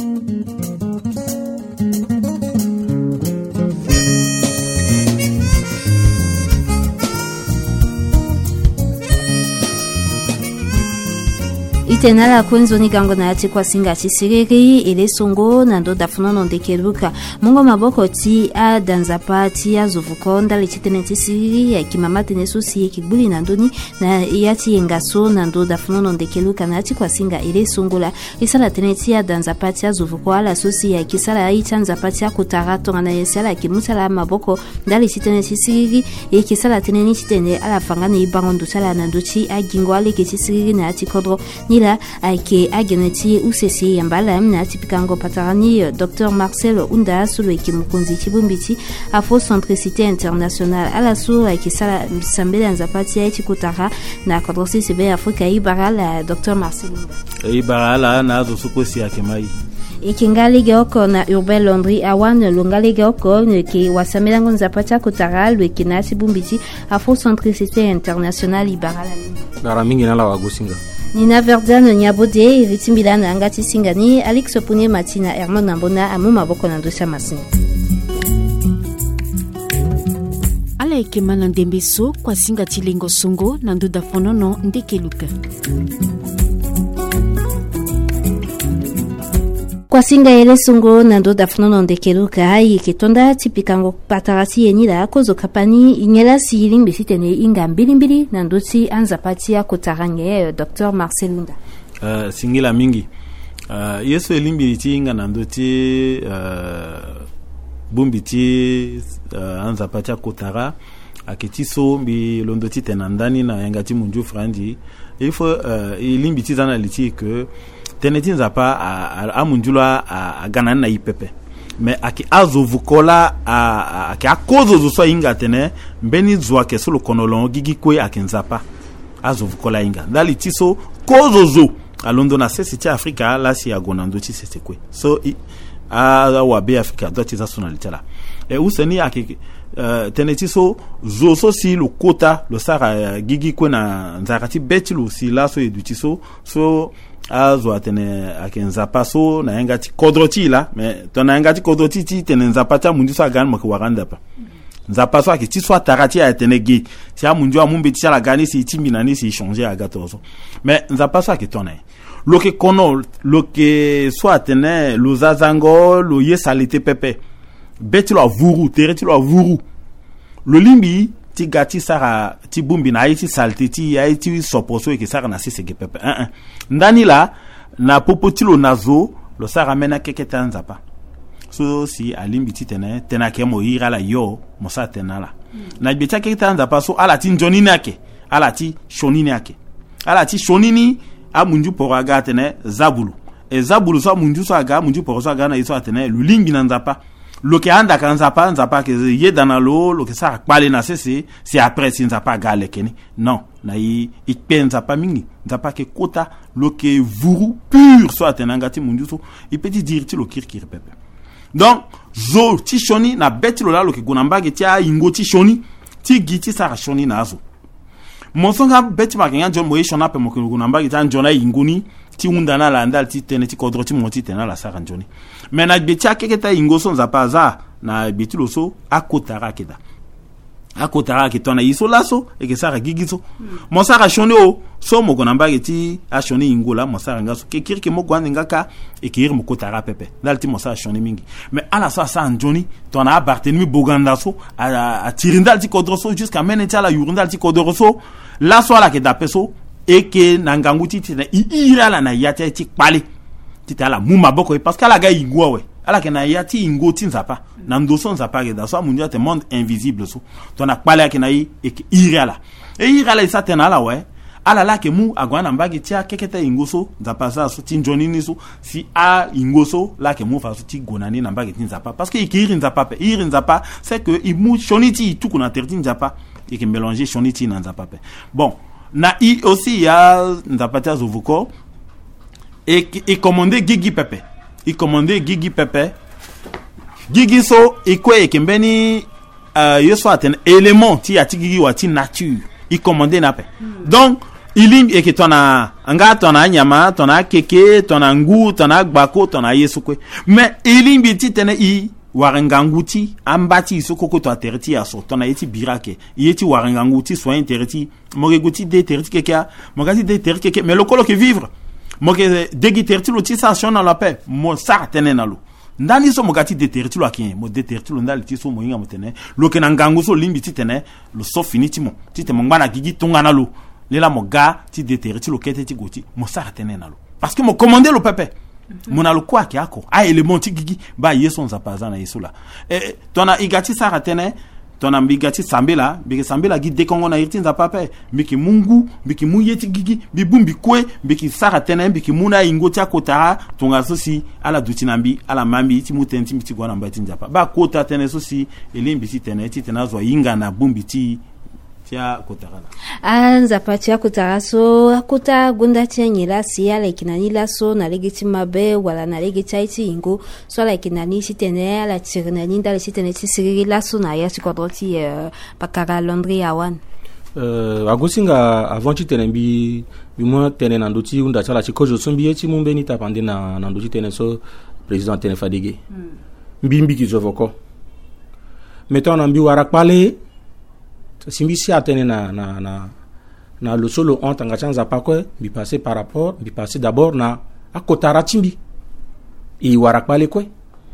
Itenala kwenzoni gango na ati kwa singa chisiriri ile songo na ndo dafunono ndekeruka mungo maboko ti a danzapa ti a zovukonda le chitene chisiriri ya kimamate nesusi kibuli na ndoni na yati yengaso na ndo dafunono ndekeruka na ati kwa singa ile songo la isala teneti a danzapa ti a zovuko ala susi ya kisala ichanza pati a kutarato na yesala kimutala maboko ndali chitene chisiriri ya kisala teneni chitene ala fangane ibangondo sala na ndochi a gingo ale chisiriri na ati kodro nila aike ageneti usesi yambala mna tipikango patarani Docteur Marcel Ounda sulu ekimukunzi chibumbiti Afrocentricité Internationale ala su aike sala sambele nzapati ya chikutara na kodrosi sebe Afrika ibara la Docteur Marcel Ounda ibara la na zo sukosi yake mai ikingali geoko na Urbel Andri Awan lungali geoko ki wasamela nzapati kutara lu ekinati bumbiti Afrocentricité Internationale ibara la bara mingi na la wagusinga Nina Verdiane Nyabode, Ivitimbila na Angati Singani, Alex Pounier Matina, Herman Ambona, Amuma Boko na Ndosa Masini. Ala ekema na ndembeso kwa singa tilingo songo na nduda fonono ndekeluka. Kwa singa ele songo na ndo dafunono ndekeluka ikitonda tipikango patarati yenila kozo kapani inyela siyiling bisitene inga mbilimbili na ndoti anzapati ya kotarange Docteur Marcel Ounda. Uh, singila mingi uh, yeso elimbili ti inga na ndoti uh, bumbiti uh, anzapati ya kotara akitiso mbi londoti tenandani na yangati munju frandi il faut uh, elimbiti zana liti que teneti nzapa amunjula agana na ipepe mais aki azovukola aki akozo zo so inga tene mbeni zwa ke solo konolong gigi kwe akinzapa azovukola inga dali tiso kozo zo alondo na sesi ti Afrika la si agona ndo ti sese kwe so a wa be Afrika do ti nationalité la e useni aki uh, teneti so zo so si lo kota lo sara uh, gigi kwe na nzakati beti lo si la so eduti so so azo atene akenza so na engati kodroti la mais tona engati kodroti ti tene nzapata mundu sa gan mo ko waranda pa nzapa so akiti so tarati a tene gi si amundu amumbe ti la gani si timina ni si changer a gatozo mais nzapa so akitona lo ke kono lo ke so atene lo zazango lo yesalite pepe beti lo avuru tereti lo avuru lo limbi ti gati sara ti bumbi na iti salte ti ya iti soposo e ke sara na sese ge pepe un un ndani la na popotilo nazo lo sara mena keke tanzapa so si alimbi ti tene tena ke mo ira la yo mo sa tena la mm. na betia keke tanzapa so ala ti njoni nake ala ti shonini ake ala ti shonini a munju poraga tene zabulu e zabulu so munju so aga munju poro so aga na iso atene lulingi na nzapa lo ke anda kan nzapa nzapa ke ye dana lo lo ke sa kpale na sese c'est après si nzapa gale keni non na i ikpe nzapa mingi nzapa ke kota lo ke vuru pur so atenangati munju so i petit dire ti lo kirkir pepe donc zo ti shoni na beti lo la lo ke gonamba ke ti a ingo ti shoni ti giti sa shoni na zo monsonga beti ma kenga jon moye shona pe mo ke gonamba ke ta njona inguni ti undana la ndal ti tene ti kodro ti moti tena la sara njoni mais na beti akeke ta ingo so nzapa za na beti lo so akotara keda akotara ke tona iso laso e ke sara gigiso mo sara shoni o so mo gonamba ke ti a shoni ingo la mo sara ngaso ke kirke mo gwan ngaka e ke ir mo kotara pepe dal ti mo sara shoni mingi mais ala so sa njoni tona abartenmi boganda so a, a tirindal ti kodro so jusqu'à meneti ala yurindal ti kodro so la so ala ke dape so eke nangangu ti tina ira la na yati ti kpale ti tala muma boko parce que ala ga ingwa we ala ke na yati ingo ti nzapa na ndoso nzapa ke da so munja te monde invisible so to na kpale ke na yi eke ira la e ira la sa tena la we ala la ke mu agwana mbagi tia kekete ingoso nzapa za so ti njoni ni so si a ingoso la ke mu fa so ti gonani na mbagi ti nzapa parce que ikiri nzapa pe iri nzapa c'est que imu shoniti tout kuna terti nzapa et que mélanger shoniti na nzapa pe bon na i aussi ya nzapa tia zovuko et et commander gigi pepe i commander gigi pepe gigi so ikwe kembeni euh yeso aten élément ti ati gigi wati nature i commander na pe mm. donc iling et que tona anga tona nyama tona keke tona ngu tona gbako tona yesu kwe mais iling biti tene i waranganguti ambati sokoko to terti aso tona yeti birake yeti waranganguti so interti mogeguti de terti keka mogati de terti keke mais le colo que vivre moge degi terti lo ti station na la paix mo sa tene na lo ndani so mogati de terti lo akin mo de terti lo ndali ti so mo yinga mo tene lo ke na ngangu so limbi ti tene lo so finiti mo ti te mo ngana gigi tonga na lo lela mo ga ti de terti lo kete ti goti mo sa tene na lo parce que mo commander lo pepe mon a le quoi qui a ko a élément ti gigi ba yeso nzapaza na yeso la eh tona igati sa tene tona mbigati sambela biki sambela gi de kongo na irti nzapape biki mungu biki muyeti gigi bibumbi kwe biki sara tene biki muna ingoti akotara tonga sosi ala dutinambi ala mambi ti mutenti miti gwana mbati nzapa ba kota tene sosi elimbi ti tene ti tena zo inga na bumbi ti tia kotara anza patia kotara so kota gunda tia nyela sia la kinani la so na legiti mabe wala na legiti iti ingo so la kinani sitene la tirnani ndale sitene sisiri la so na ya sikodoti uh, pakara Londres awan euh agosinga avant ti tene bi bi mo tene na ndoti unda chala ci kojo sombi eti mumbe ni tapande na na ndoti tene so président tene fadige mm. mbimbi ki zovoko mettons na mbi wara pale simbi si atene na na na na le solo on tanga chanza pa ko bi passer par rapport bi passer d'abord na akotara timbi e wara pale ko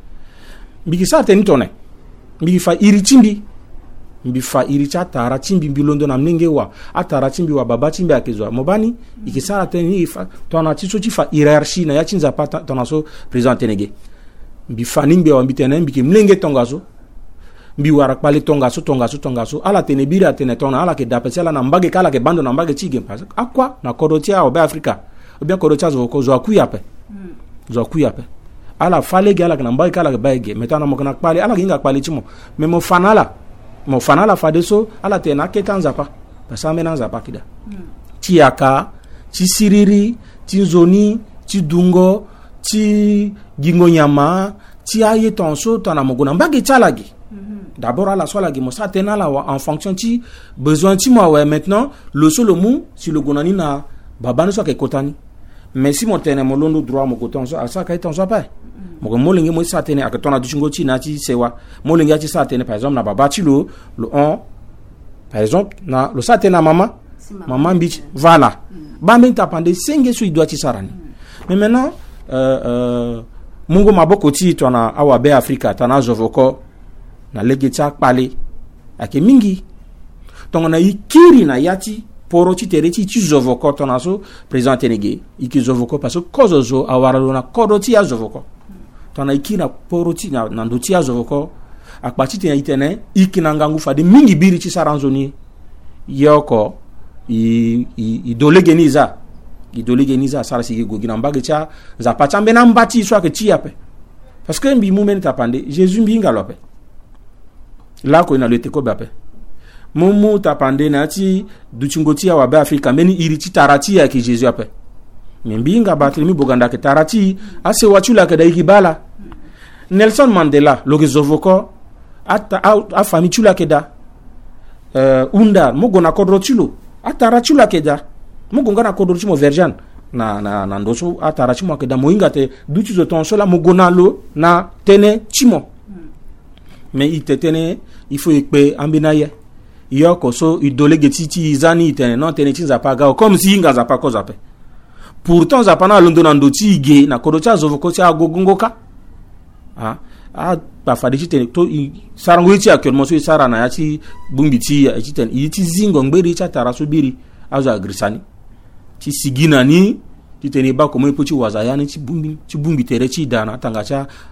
bi ki sa tene tone bi fa iri timbi bi fa iri cha tara timbi bi londo na mnenge wa atara timbi wa baba timbi akezwa mobani mm. iki sa tene fa tona ti so ti fa hiérarchie na ya chinza pa tona so président tenege bi fa nimbe wa mbitene bi ki mnenge tonga so mbi wara pale tonga so tonga so tonga so ala tene bira tene tona ala ke dapesela na mbage kala ke bando na mbage chige pas akwa na korotia o be Afrika o bien korotia zo ko zo akuya pe mm. zo akuya pe ala fale ge ala ke na mbage kala ke baige metana mo kana pale ala ginga pale chimo me mo fanala mo fanala fade so ala tena ke tanza pa pasa menanza pa kida mm. tiaka ti siriri ti zoni ti dungo ti gingo nyama ti aye tonso tona mo gona mbage chalagi d'abord à la soit la guimosa tena la en fonction ti besoin ti moi ouais maintenant le solo mou si le gonani na babane so ke kotani mais si mon tene mo londo droit mo koton so asa ka eton so pa mo mo lingi mo sa tene akatona du chingo ti na ti sewa mo lingi ti sa tene par exemple na baba ti lo le on par exemple na lo sa tene na mama mama mbi voilà ba men tapande senge so idwa ti sarani mais maintenant euh euh mungo maboko ti tona awa be Afrika tana zovoko na legecha pale ake mingi tonga na ikiri na yati poro ti tereti ti zovoko tona so président tenege iki zovoko parce que kozo zo awara na kodo ti ya zovoko tona ikiri na poro ti na ndo ti ya zovoko akpati te itene ikina ngangu fa de mingi biri ti saranzoni yoko i i, i dolegeniza i dolegeniza sara sigi gogina mbage cha za pachambe na mbati so ake ti yape parce que mbi mumeni tapande Jésus mbi ngalope la ko ina le teko bape mumu tapande na ti duchingoti ya wabe Afrika meni iri ti tarati ya ki Jésus ape mbi nga batri mi boganda ke tarati ase wachula ke daiki bala Nelson Mandela lo gezovoko ata a fami chula ke da euh unda mugo na kodro chulo atara chula ke da mugo ngana kodro chimo verjan na na na ndoso atara chimo ke da moinga te duchi zo ton sola mugo na lo na tene chimo mais il tetene il faut que ambinaye yoko so idolege titi zani itene non tene tinza paga comme si inga za pako zape pourtant za pana londo na ndoti ige na kodocha zovoko ti agogongoka ah ah pa fadiji tene to sarango ti actuellement so sara na ya ti bumbi ti ya ti tene ti zingo ngberi cha taraso biri azo agrisani ti sigina ni ti tene ba ko mo ipoti wazayani ti bumbi ti bumbi tere ti dana tanga cha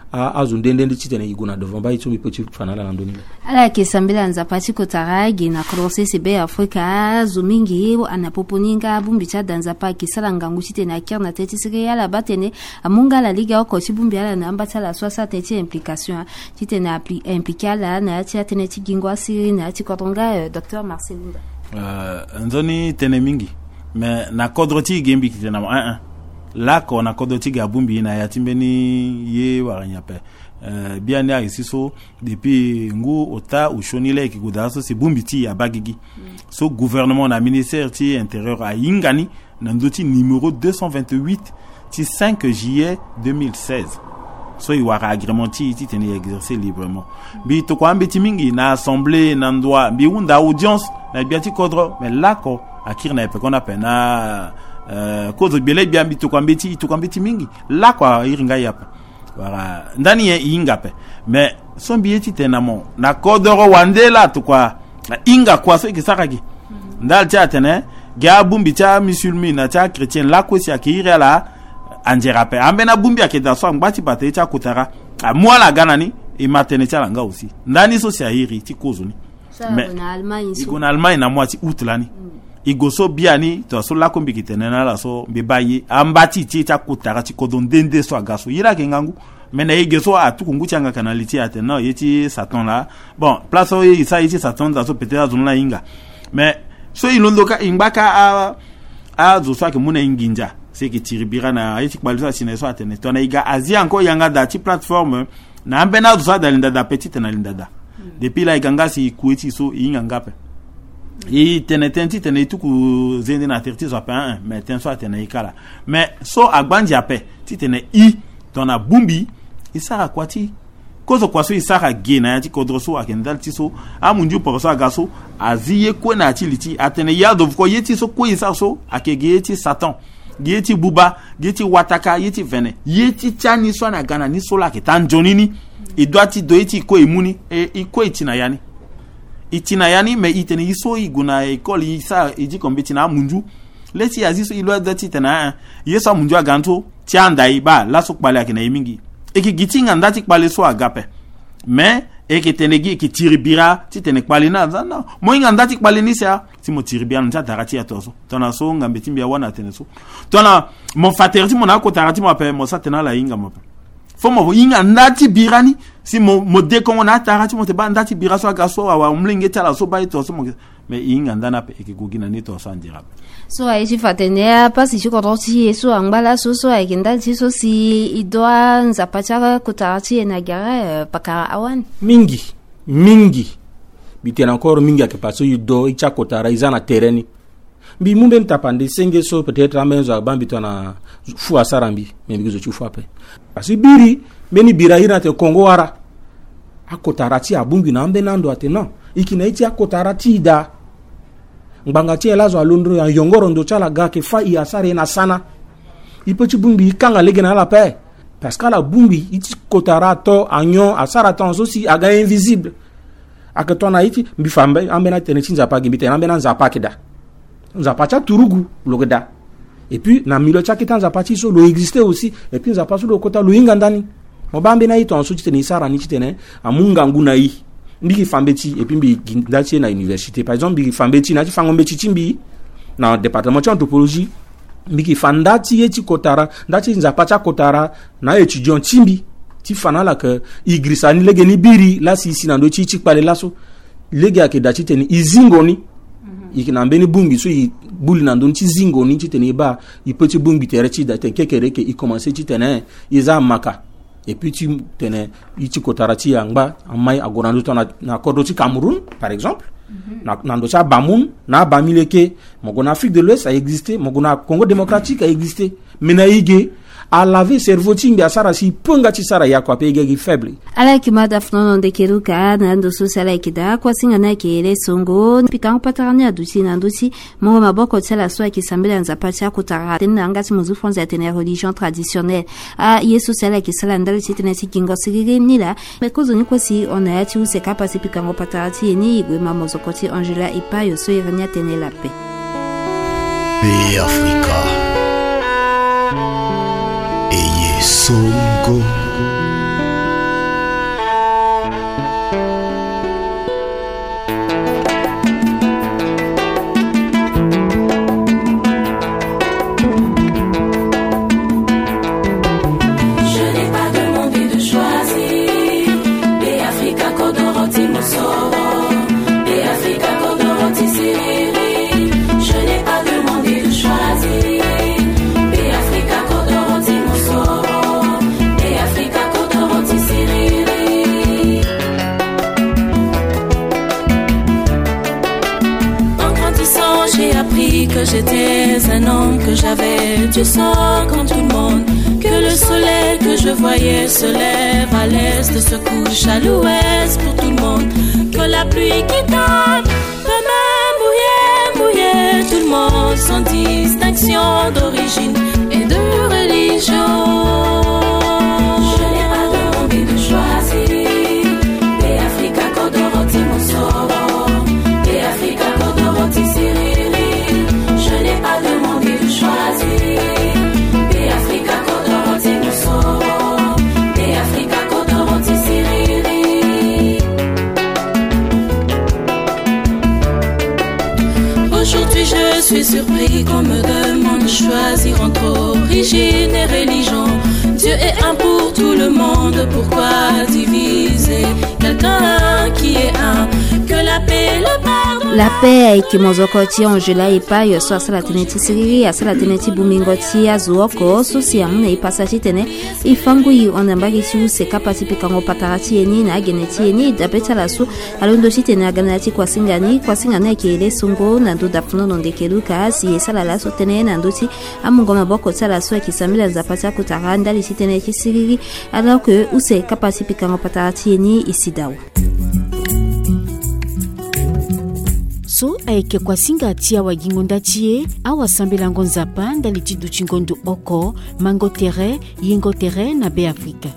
a azundende ndi chitene iguna devant ba itu bipo chifanala na ndoni ala kisambila nzapati kotaragi na process be Afrika zumingi anapoponinga bumbi cha danzapa kisala ngangu chitene akirna teti sike yala batene amunga la liga ko chibumbi ala na ambata la sosa teti implication chitene appli implicala na tia tene tigingwa siri na tikotonga docteur Marcel euh nzoni tene mingi mais na kodroti gembi kitena un là qu'on a kodoti gabumbi na yatimbeni ye waranyape euh bien ya isiso depuis ngu ota ushonile kigudaso si bumbiti ya bagigi mm. So gouvernement na ministère ti intérieur a ingani na ndoti numéro deux cent vingt-huit ti cinq juillet deux mille seize so i wara agrément ti ti teni exercer librement bi to kwa mbeti mingi na assemblée na ndwa bi unda audience na biati kodro mais là ko akirna epe qu'on appelle na euh kozo bele bien bitu kwa mbeti tu kwa mbeti mingi la kwa iringa yapa wala ndani ye ingape mais son bieti tenamo na kodoro wandela tu kwa inga kwa so ikisakaki ndal cha tene ga bumbi cha musulmi na cha chrétien la ko si akira la anjerape ambena bumbi akeda so ngbati pate cha kutara moi la ganani e matene cha langa aussi ndani so si ahiri ti kozo ni mais na Allemagne so na Allemagne na mwati utlani igoso biani to so la kombi kitenena la so bebaye ambati ti ta kutara ti kodondende so agaso yira kengangu mena igeso atukungu changa kanaliti atena yeti satan la bon place o isa yeti satan da so peut-être zona inga mais so ilondoka imbaka a a zo so ke muna inginja c'est que tiribira na yeti kwalisa sine so atene to na iga asia encore yanga da ti plateforme na ambena zo sa da linda da petite na linda da depuis la iganga si kueti so inga ngape i tenetenti tene tuku zende na terti so pa un mais ten so tene ikala mais so agbandi ape ti tene i tona bumbi isara kwati kozo kwaso isara gena ya ti kodroso akendal ti so amunju poroso agaso aziye ko na ti liti atene yado ko yeti so ko isa so akege ti satan yeti buba yeti wataka yeti vene yeti chani so na gana ni so la ke tanjonini i doati doiti ko imuni e iko itina yani itina yani me itene iso iguna ekoli isa iji kombeti na munju leti aziso ilo dati tena yeso munju aganto ti andai ba laso kpale akina yimingi eki gitinga ndati kpale so agape me eki tenegi eki tiribira ti tene kpale na zana moinga ndati kpale ni sia ti mo tiribira nta tarati atoso tona so ngambeti mbia wana teneso tona mo faterti mo na ko tarati mo ape mo satena la inga mo fomo inga ndati birani si mo mo dekongo na tarati mo te ba ndati biraso agaso wa umlinge tala so ba ito so mo mais inga ndana pe ekigugina ni to sanjira so ai ji fatene pas si ko roti so angala so so ai kinda ti so si idwa nzapacha kutarati na gara pakara awan mingi mingi bitena encore mingi akepaso ido icha kotara izana tereni bi mumbe ntapande senge so peut-être amenzo abambi tona fu asarambi mais bizo chu fu ape asibiri meni birahira te Kongo wara akotarati abungi na ambe nando atena ikina iti akotarati da mbangati elazo alondro ya yongoro ndo chala gake fa i asare na sana ipochi bumbi kanga lege na la paix parce que la bumbi iti kotarato anyo asara ton so si aga invisible akatona iti mbifambe ambe na tene chinza pa gimite ambe na nzapa kida nzapa cha turugu logeda et puis na milo cha kitanza pa so lo exister aussi et puis nzapa so lo kota lo inga ndani mobambe na ito so tene isara ni tene amunga nguna yi mbiki fambeti et puis mbiki ndachi na université par exemple mbiki fambeti na fangombe chimbi na département d'anthropologie mbiki fandati eti kotara ndachi nzapa cha kotara na étudiant chimbi ti fanala que igrisani lege ni biri la sisi na ndo chi chi pale laso lege akedachi teni izingoni mm-hmm. Ikinambeni bungi so i buli na ndo chi zingoni chi teni ba i petit bungi tere chi da te kekereke i commencer chi tene iza maka et puis tu tene ichi kotarati angba amai agorando na na kodoti Cameroun par exemple mm-hmm. na na ndocha bamun na bamileke mogona Afrique de l'Ouest a existé mogona Congo démocratique a existé menaige a laver cerveau timbi asara si ponga ti sara ya kwa pege gi faible ala ki madafno non de keruka na ndo social kida kwa singa na kele songo pikang patarani adusi na ndosi mongo maboko tsela so ki sambela nza patia kutara tena ngati muzu fonza tena religion traditionnelle a yesu sala ki sala ndali tena si kingo sigiri nila me kozo ni kwasi ona ya ti use kapasi pikango patarati ni igwe mamozo koti Angela Ipayo so irenia tena la paix Be Africa Songo j'étais un homme, que j'avais du sang comme tout le monde, que le soleil que je voyais se lève à l'est, se couche à l'ouest pour tout le monde, que la pluie qui tombe peut même mouiller, mouiller tout le monde, sans distinction d'origine et de religion. Je n'ai pas demandé de choisir, et Africa Kodoroti Mosoro, et Africa Kodoroti Siriri. Je n'ai pas demandé de choisir, et Africa Kodoroti Mosoro, et Africa Kodoroti Siriri. Aujourd'hui je suis surpris qu'on me demande de choisir entre origine et religion. Dieu est un pour tout le monde, pourquoi diviser quelqu'un qui est un? Que la paix, le pardon. La paix qui mozokoti Angela ipa yo so asala teneti siriri asala teneti bumingoti azuoko so si amune ipasaji tene ifangu yi onambagi si se kapasi pikango patarati eni na geneti eni dabeta la su alondo shi tene aganati kwa singani kwa singana ke ile sungo na ndo dapno nonde keluka si esala la so tene na ndoti amungo maboko sala so kisamila zapata kutaranda li tene ki siriri alors que ou se kapasi pikango patarati eni isidawo. So aeke kwa singa tia wa gingonda tie awa sambela ngonzapa ndali tidu chingondu oko mango tere yingo tere na be Afrika.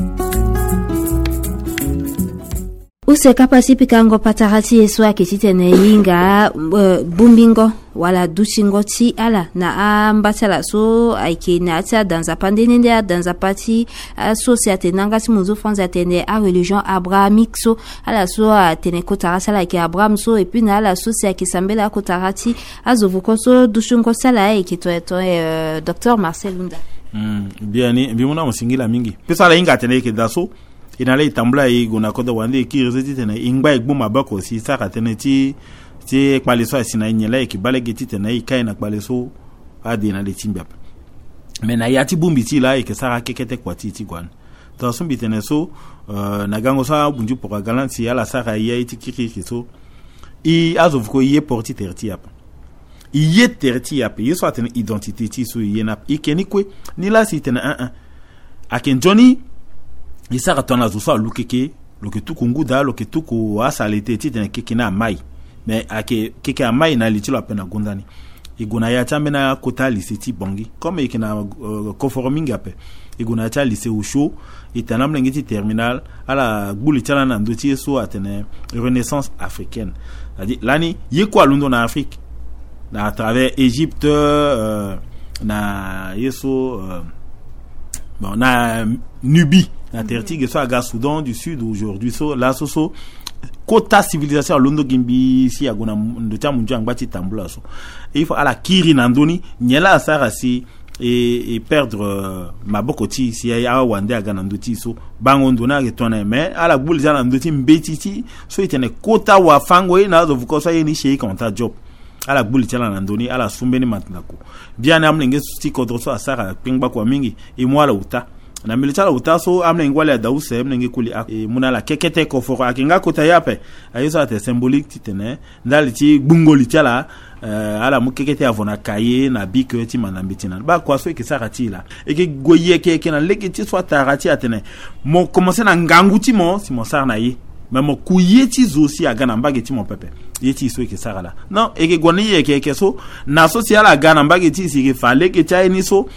Use kapasi pikango patarati yesu akititene yinga uh, bumbingo wala duchingoti ala na ambatala so aike na ata danza pandene danza pati société nangati muzo franza tene a religion abrahamique so ala so tene kotarati ala ke abraham so et puis na ala so c'est ke sambela kotarati azovuko so duchungo sala e ke to to euh, docteur Marcel Lunda. Mm, bien ni bimuna musingila mingi pesa la inga tene ke daso inale itambula yi gona kodo wande ki rezeti tene ingba igbuma bako si saka tene ti ti kwaleso asina inyela ki balege tene ikai na kwaleso adi na le timbia mais na yati bumbi ti la ke saka kekete kwati ti gwan to sumbi tene so uh, na gango sa bunju pour galanti ala saka yi ti kiki so i azovuko yi porti terti ap i terti ap yi so tene identité ti so yi na ikeni kwe ni la si tene un un aken Johnny isaka tona zusa lukeke loketu kunguda loketu ko asalete titene kekina mai mais ake keke mai na litilo apena gondani iguna ya chambe na kota liseti bongi comme ikina uh, conforming ape iguna cha lycée usho itanam ngiti terminal ala gbuli chala na ndoti so atene renaissance africaine c'est-à-dire lani yeko alundo na Afrique na à travers Égypte euh, na yeso euh, bon na Nubie na terti so aga Soudan du Sud aujourd'hui so la so so kota civilisation londo gimbi si agona ndo cha munju angba ti tambula so il faut ala kiri nandoni nyela sara si et, et perdre euh, maboko ti si ya wande aga nandoti so bango ndona retona mais ala gbuli za nandoti mbeti ti so itene kota wa fango ina zo vuko so yeni shei konta job ala gbuli chala nandoni ala sumbeni matnako bien amlenge sti kodro so asara pingba kwa mingi e mwala uta na militala utaso amna ngwale dause amna ngekuli e munala kekete ko foko akinga kota yape ayiso ate symbolique titene ndali ti bungoli tala uh, ala mukekete avona kaye na bike ti manambitina ba kwa so ke saratila e ke goye ke ke na lekiti so tarati atene mo commencer na nganguti mo si mo sarna yi mais mo kuyeti zosi agana mbageti mo pepe yeti so ke sarala non e ke goni ye ke ke so na social agana mbageti si ke fale ke chai ni so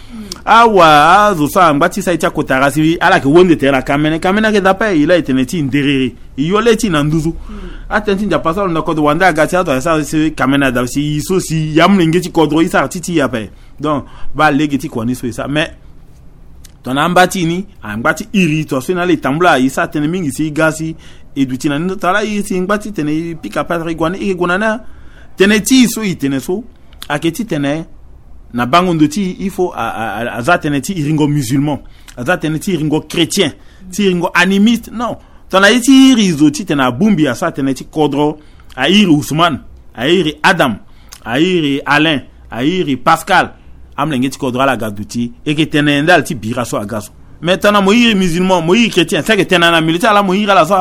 awa azo sa ngati sa ita kotarasi ala ke wonde tera kamene kamena ke dapa ila eteneti nderere iyoleti na nduzu atenti ja pasalo na kodo wanda agati ato sa se kamena da si so si yamne ngeti kodro isa titi yape donc ba legeti ko ni so isa mais ton ambati ni ambati iri to so na le tambula isa tene mingi si gasi edutina ndo tala isi ngati tene pika patri gwana e gwana teneti so itene so aketi tene na bango ndoti il faut azateneti iringo musulman azateneti iringo chrétien ti iringo animiste non tona iti rizo ti tena bumbi azateneti kodro airi Ousmane airi Adam airi Alain airi Pascal amlengeti kodro la gaduti e ke tena ndal ti biraso agaso maintenant mo iri musulman mo iri chrétien ça que tena na militaire la mo iri la ça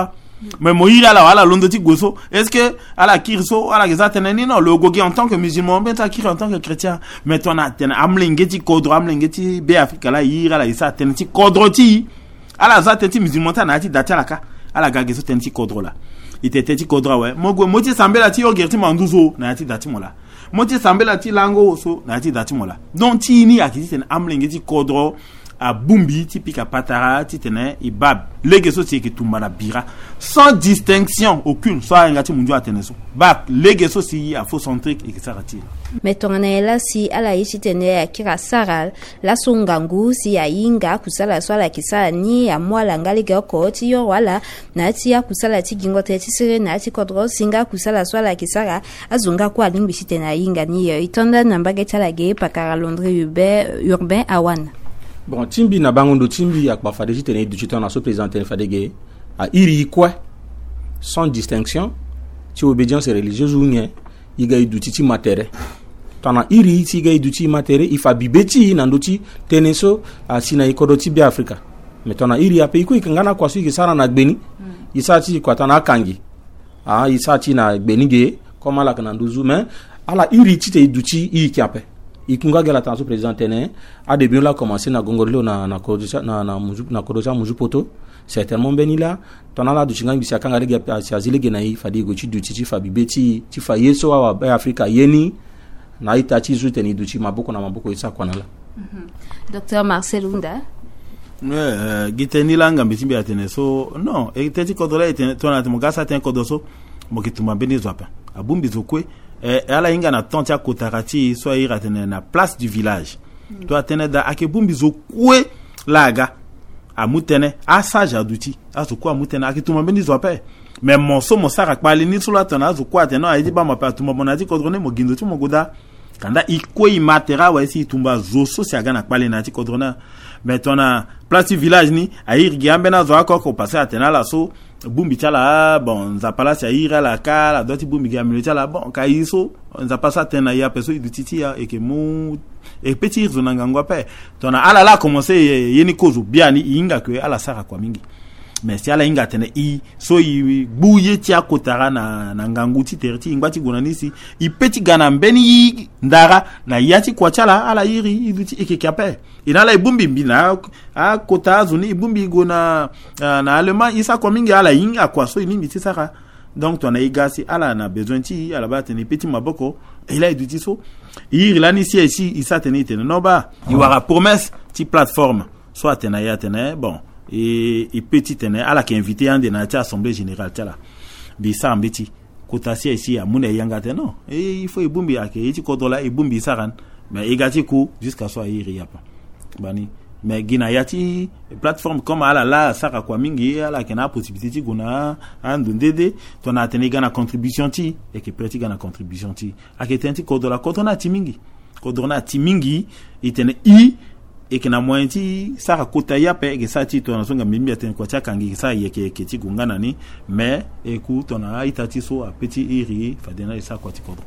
Mais Moïse ala ala londo ti goso. Est-ce que ala kirso ala geza teneni non le gogi en tant que musulman ben ta kir en tant que chrétien. Mais ton a ten amlengeti kodro amlengeti be Afrique la yira la isa teneti kodro ti. Ala za teneti musulman ta na ti data la ka. Ala gageso teneti kodro la. Ite teneti kodro ouais. Mogo moti sambela ti ogerti manduzo na ti dati mola. Moti sambela ti lango so na ti dati mola. Donc ti ni akiti ten amlengeti kodro a Bumbi, typique à Patara, Titene, et Bab. Les guessos, c'est que tout le bira. Sans distinction aucune, soit un gâteau mondial à Teneso. Bab, les guessos, c'est à faux centrique et que ça retire. Mais ton là, si à la ici tenait à Kira Saral, la songangu, si à Inga, Kusala, soit la Kisa, ni à moi, l'angali gako, tio, voilà, Natia, Kusala, Tigingo, Tessere, Nati Kodro, Singa, Kusala, soit la Kisara, Azunga, quoi, Limbi, Tena, Inga, ni, Itonda, Nambageta, la Gay, Pakara, Londres, urbain, Awan. Bon, Timbi na bangondo Timbi ak ba fade jitene du chiton na so président fadege a iri quoi sans distinction ti obédience religieuse ou nye iga iduti ti matere tana iri ti iga iduti matere ifa bibeti na ndoti teneso a sina ikodoti bi Afrika mais tana iri ape iko ikangana kwa su sara na gbeni isati kwa tana kangi ah isati na gbeni ge koma la kana nduzu mais ala iri ti te iduti i kiape ikunga gala tanso président tene a début là commencé na gongorlo na na kodocha na na muju na kodocha muju poto certainement benila tonala du chinga bisi akanga rege ya zile genai fadi gochi du titi fa bibeti ti fa yeso wa ba Afrika yeni na itachi zu teni du chi maboko na maboko isa kwanala. Docteur Marcel Unda. Euh giteni langa mbitimbi atene so non e teti kodola etene tona temogasa ten kodoso mokituma beni zwapa abumbi zokwe. Eh, ala inga na tontia kotarati so ira tene na place du village mm. To atene da akebumbi zo kwe laga amutene asaja aduti aso kwa amutene akituma bendi zo pe mais mon so mo sara kpali ni sula tona aso kwa tene aidi ba ma pa tuma bonati kodrone mo gindo ti mo goda kanda ikwe imatera wa si tumba zo so si aga na kpali na ti kodrona mais tona place du village ni air giambe na zo akoko passer atena la so bumbi tala bon za pala sia ira la kala doti bumbi ga mi tala bon ka iso za passa tena ya peso du titi ya e ke mu e petit zona ngangwa pe tona ala la commencer yeni kozo biani inga ke ala sara kwa mingi mais si ala inga tene i so i buye ti akotara na na ngangu ti terti ingba ti gonani si i petit gana mbeni ndara na yati kwa chala ala iri iduti e ke kape inala ibumbi mbina a kota zuni ibumbi gona na allemand isa kwa mingi ala inga kwa so ini ti sara donc ton igasi ala na besoin ti ala ba tene petit maboko il a iduti so iri la ni si ici isa tene tene no ba i wara promesse ti plateforme soit tena ya tene bon et et petit tene ala ki invité en de na ti assemblée générale tala bi sa mbeti kotasi ici a mune yanga tene non et il faut ibumbi ake ti kodola ibumbi saran mais igati ku jusqu'à soit iri yapa bani mais gina yati plateforme comme ala la saka kwa mingi ala kena possibilité guna andundede ton atene gana contribution ti et que petit gana contribution ti aketenti kodola kotona ti mingi kodona ti mingi itene i et que na moyen ti saka kota yape que ça ti ton songa mimi atene kwa chakangi sa yeke ke ti gungana ni mais écoute on a itati so a petit iri fadena isa kwa ti kodro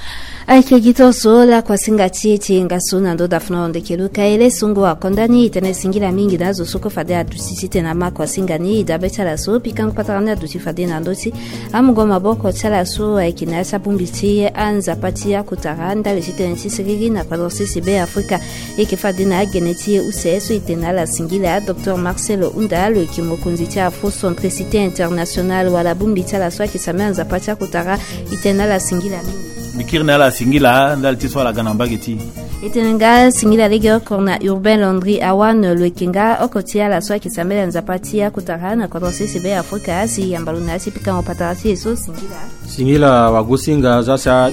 aike gitoso la kwa singa tieti ngasuna ndo dafno ndekeluka ele sungu wa kondani itene singira mingi nazo soko fade atusisite na makwa singa ni dabeta la so pikang patarana adusi fade na ndoti amugo maboko tsala so aike na sabumbiti anza patia kutaranda le site nsisirigi na padosi sibe Afrika eke fade na geneti useso itena la singila docteur Marcel Unda le kimokunzi tia fo centricité internationale wala bumbita la so ki samenza patia kutara itena la singila mingi mikirna la singila ndal ti swala ganambageti etenga singila lege korna urbain Landry awan le kinga okotia la swa kisamela nzapatia kutarana kwa sisi be Afrika asi yambaluna si pika opatati eso singila singila wagusinga zasa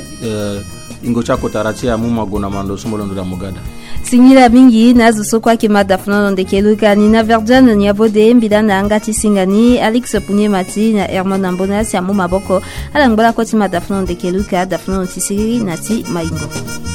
uh, ingocha kotaratia muma gona mando sumolondo la mugada singila mingi nazo sokwa kimada fnono ndekeluka ni na verjan ni abode mbidana angati singani Alex Punye Mati na Herman Ambona si amu maboko ala ngbola koti mada fnono ndekeluka da fnono tisiri nati maingo.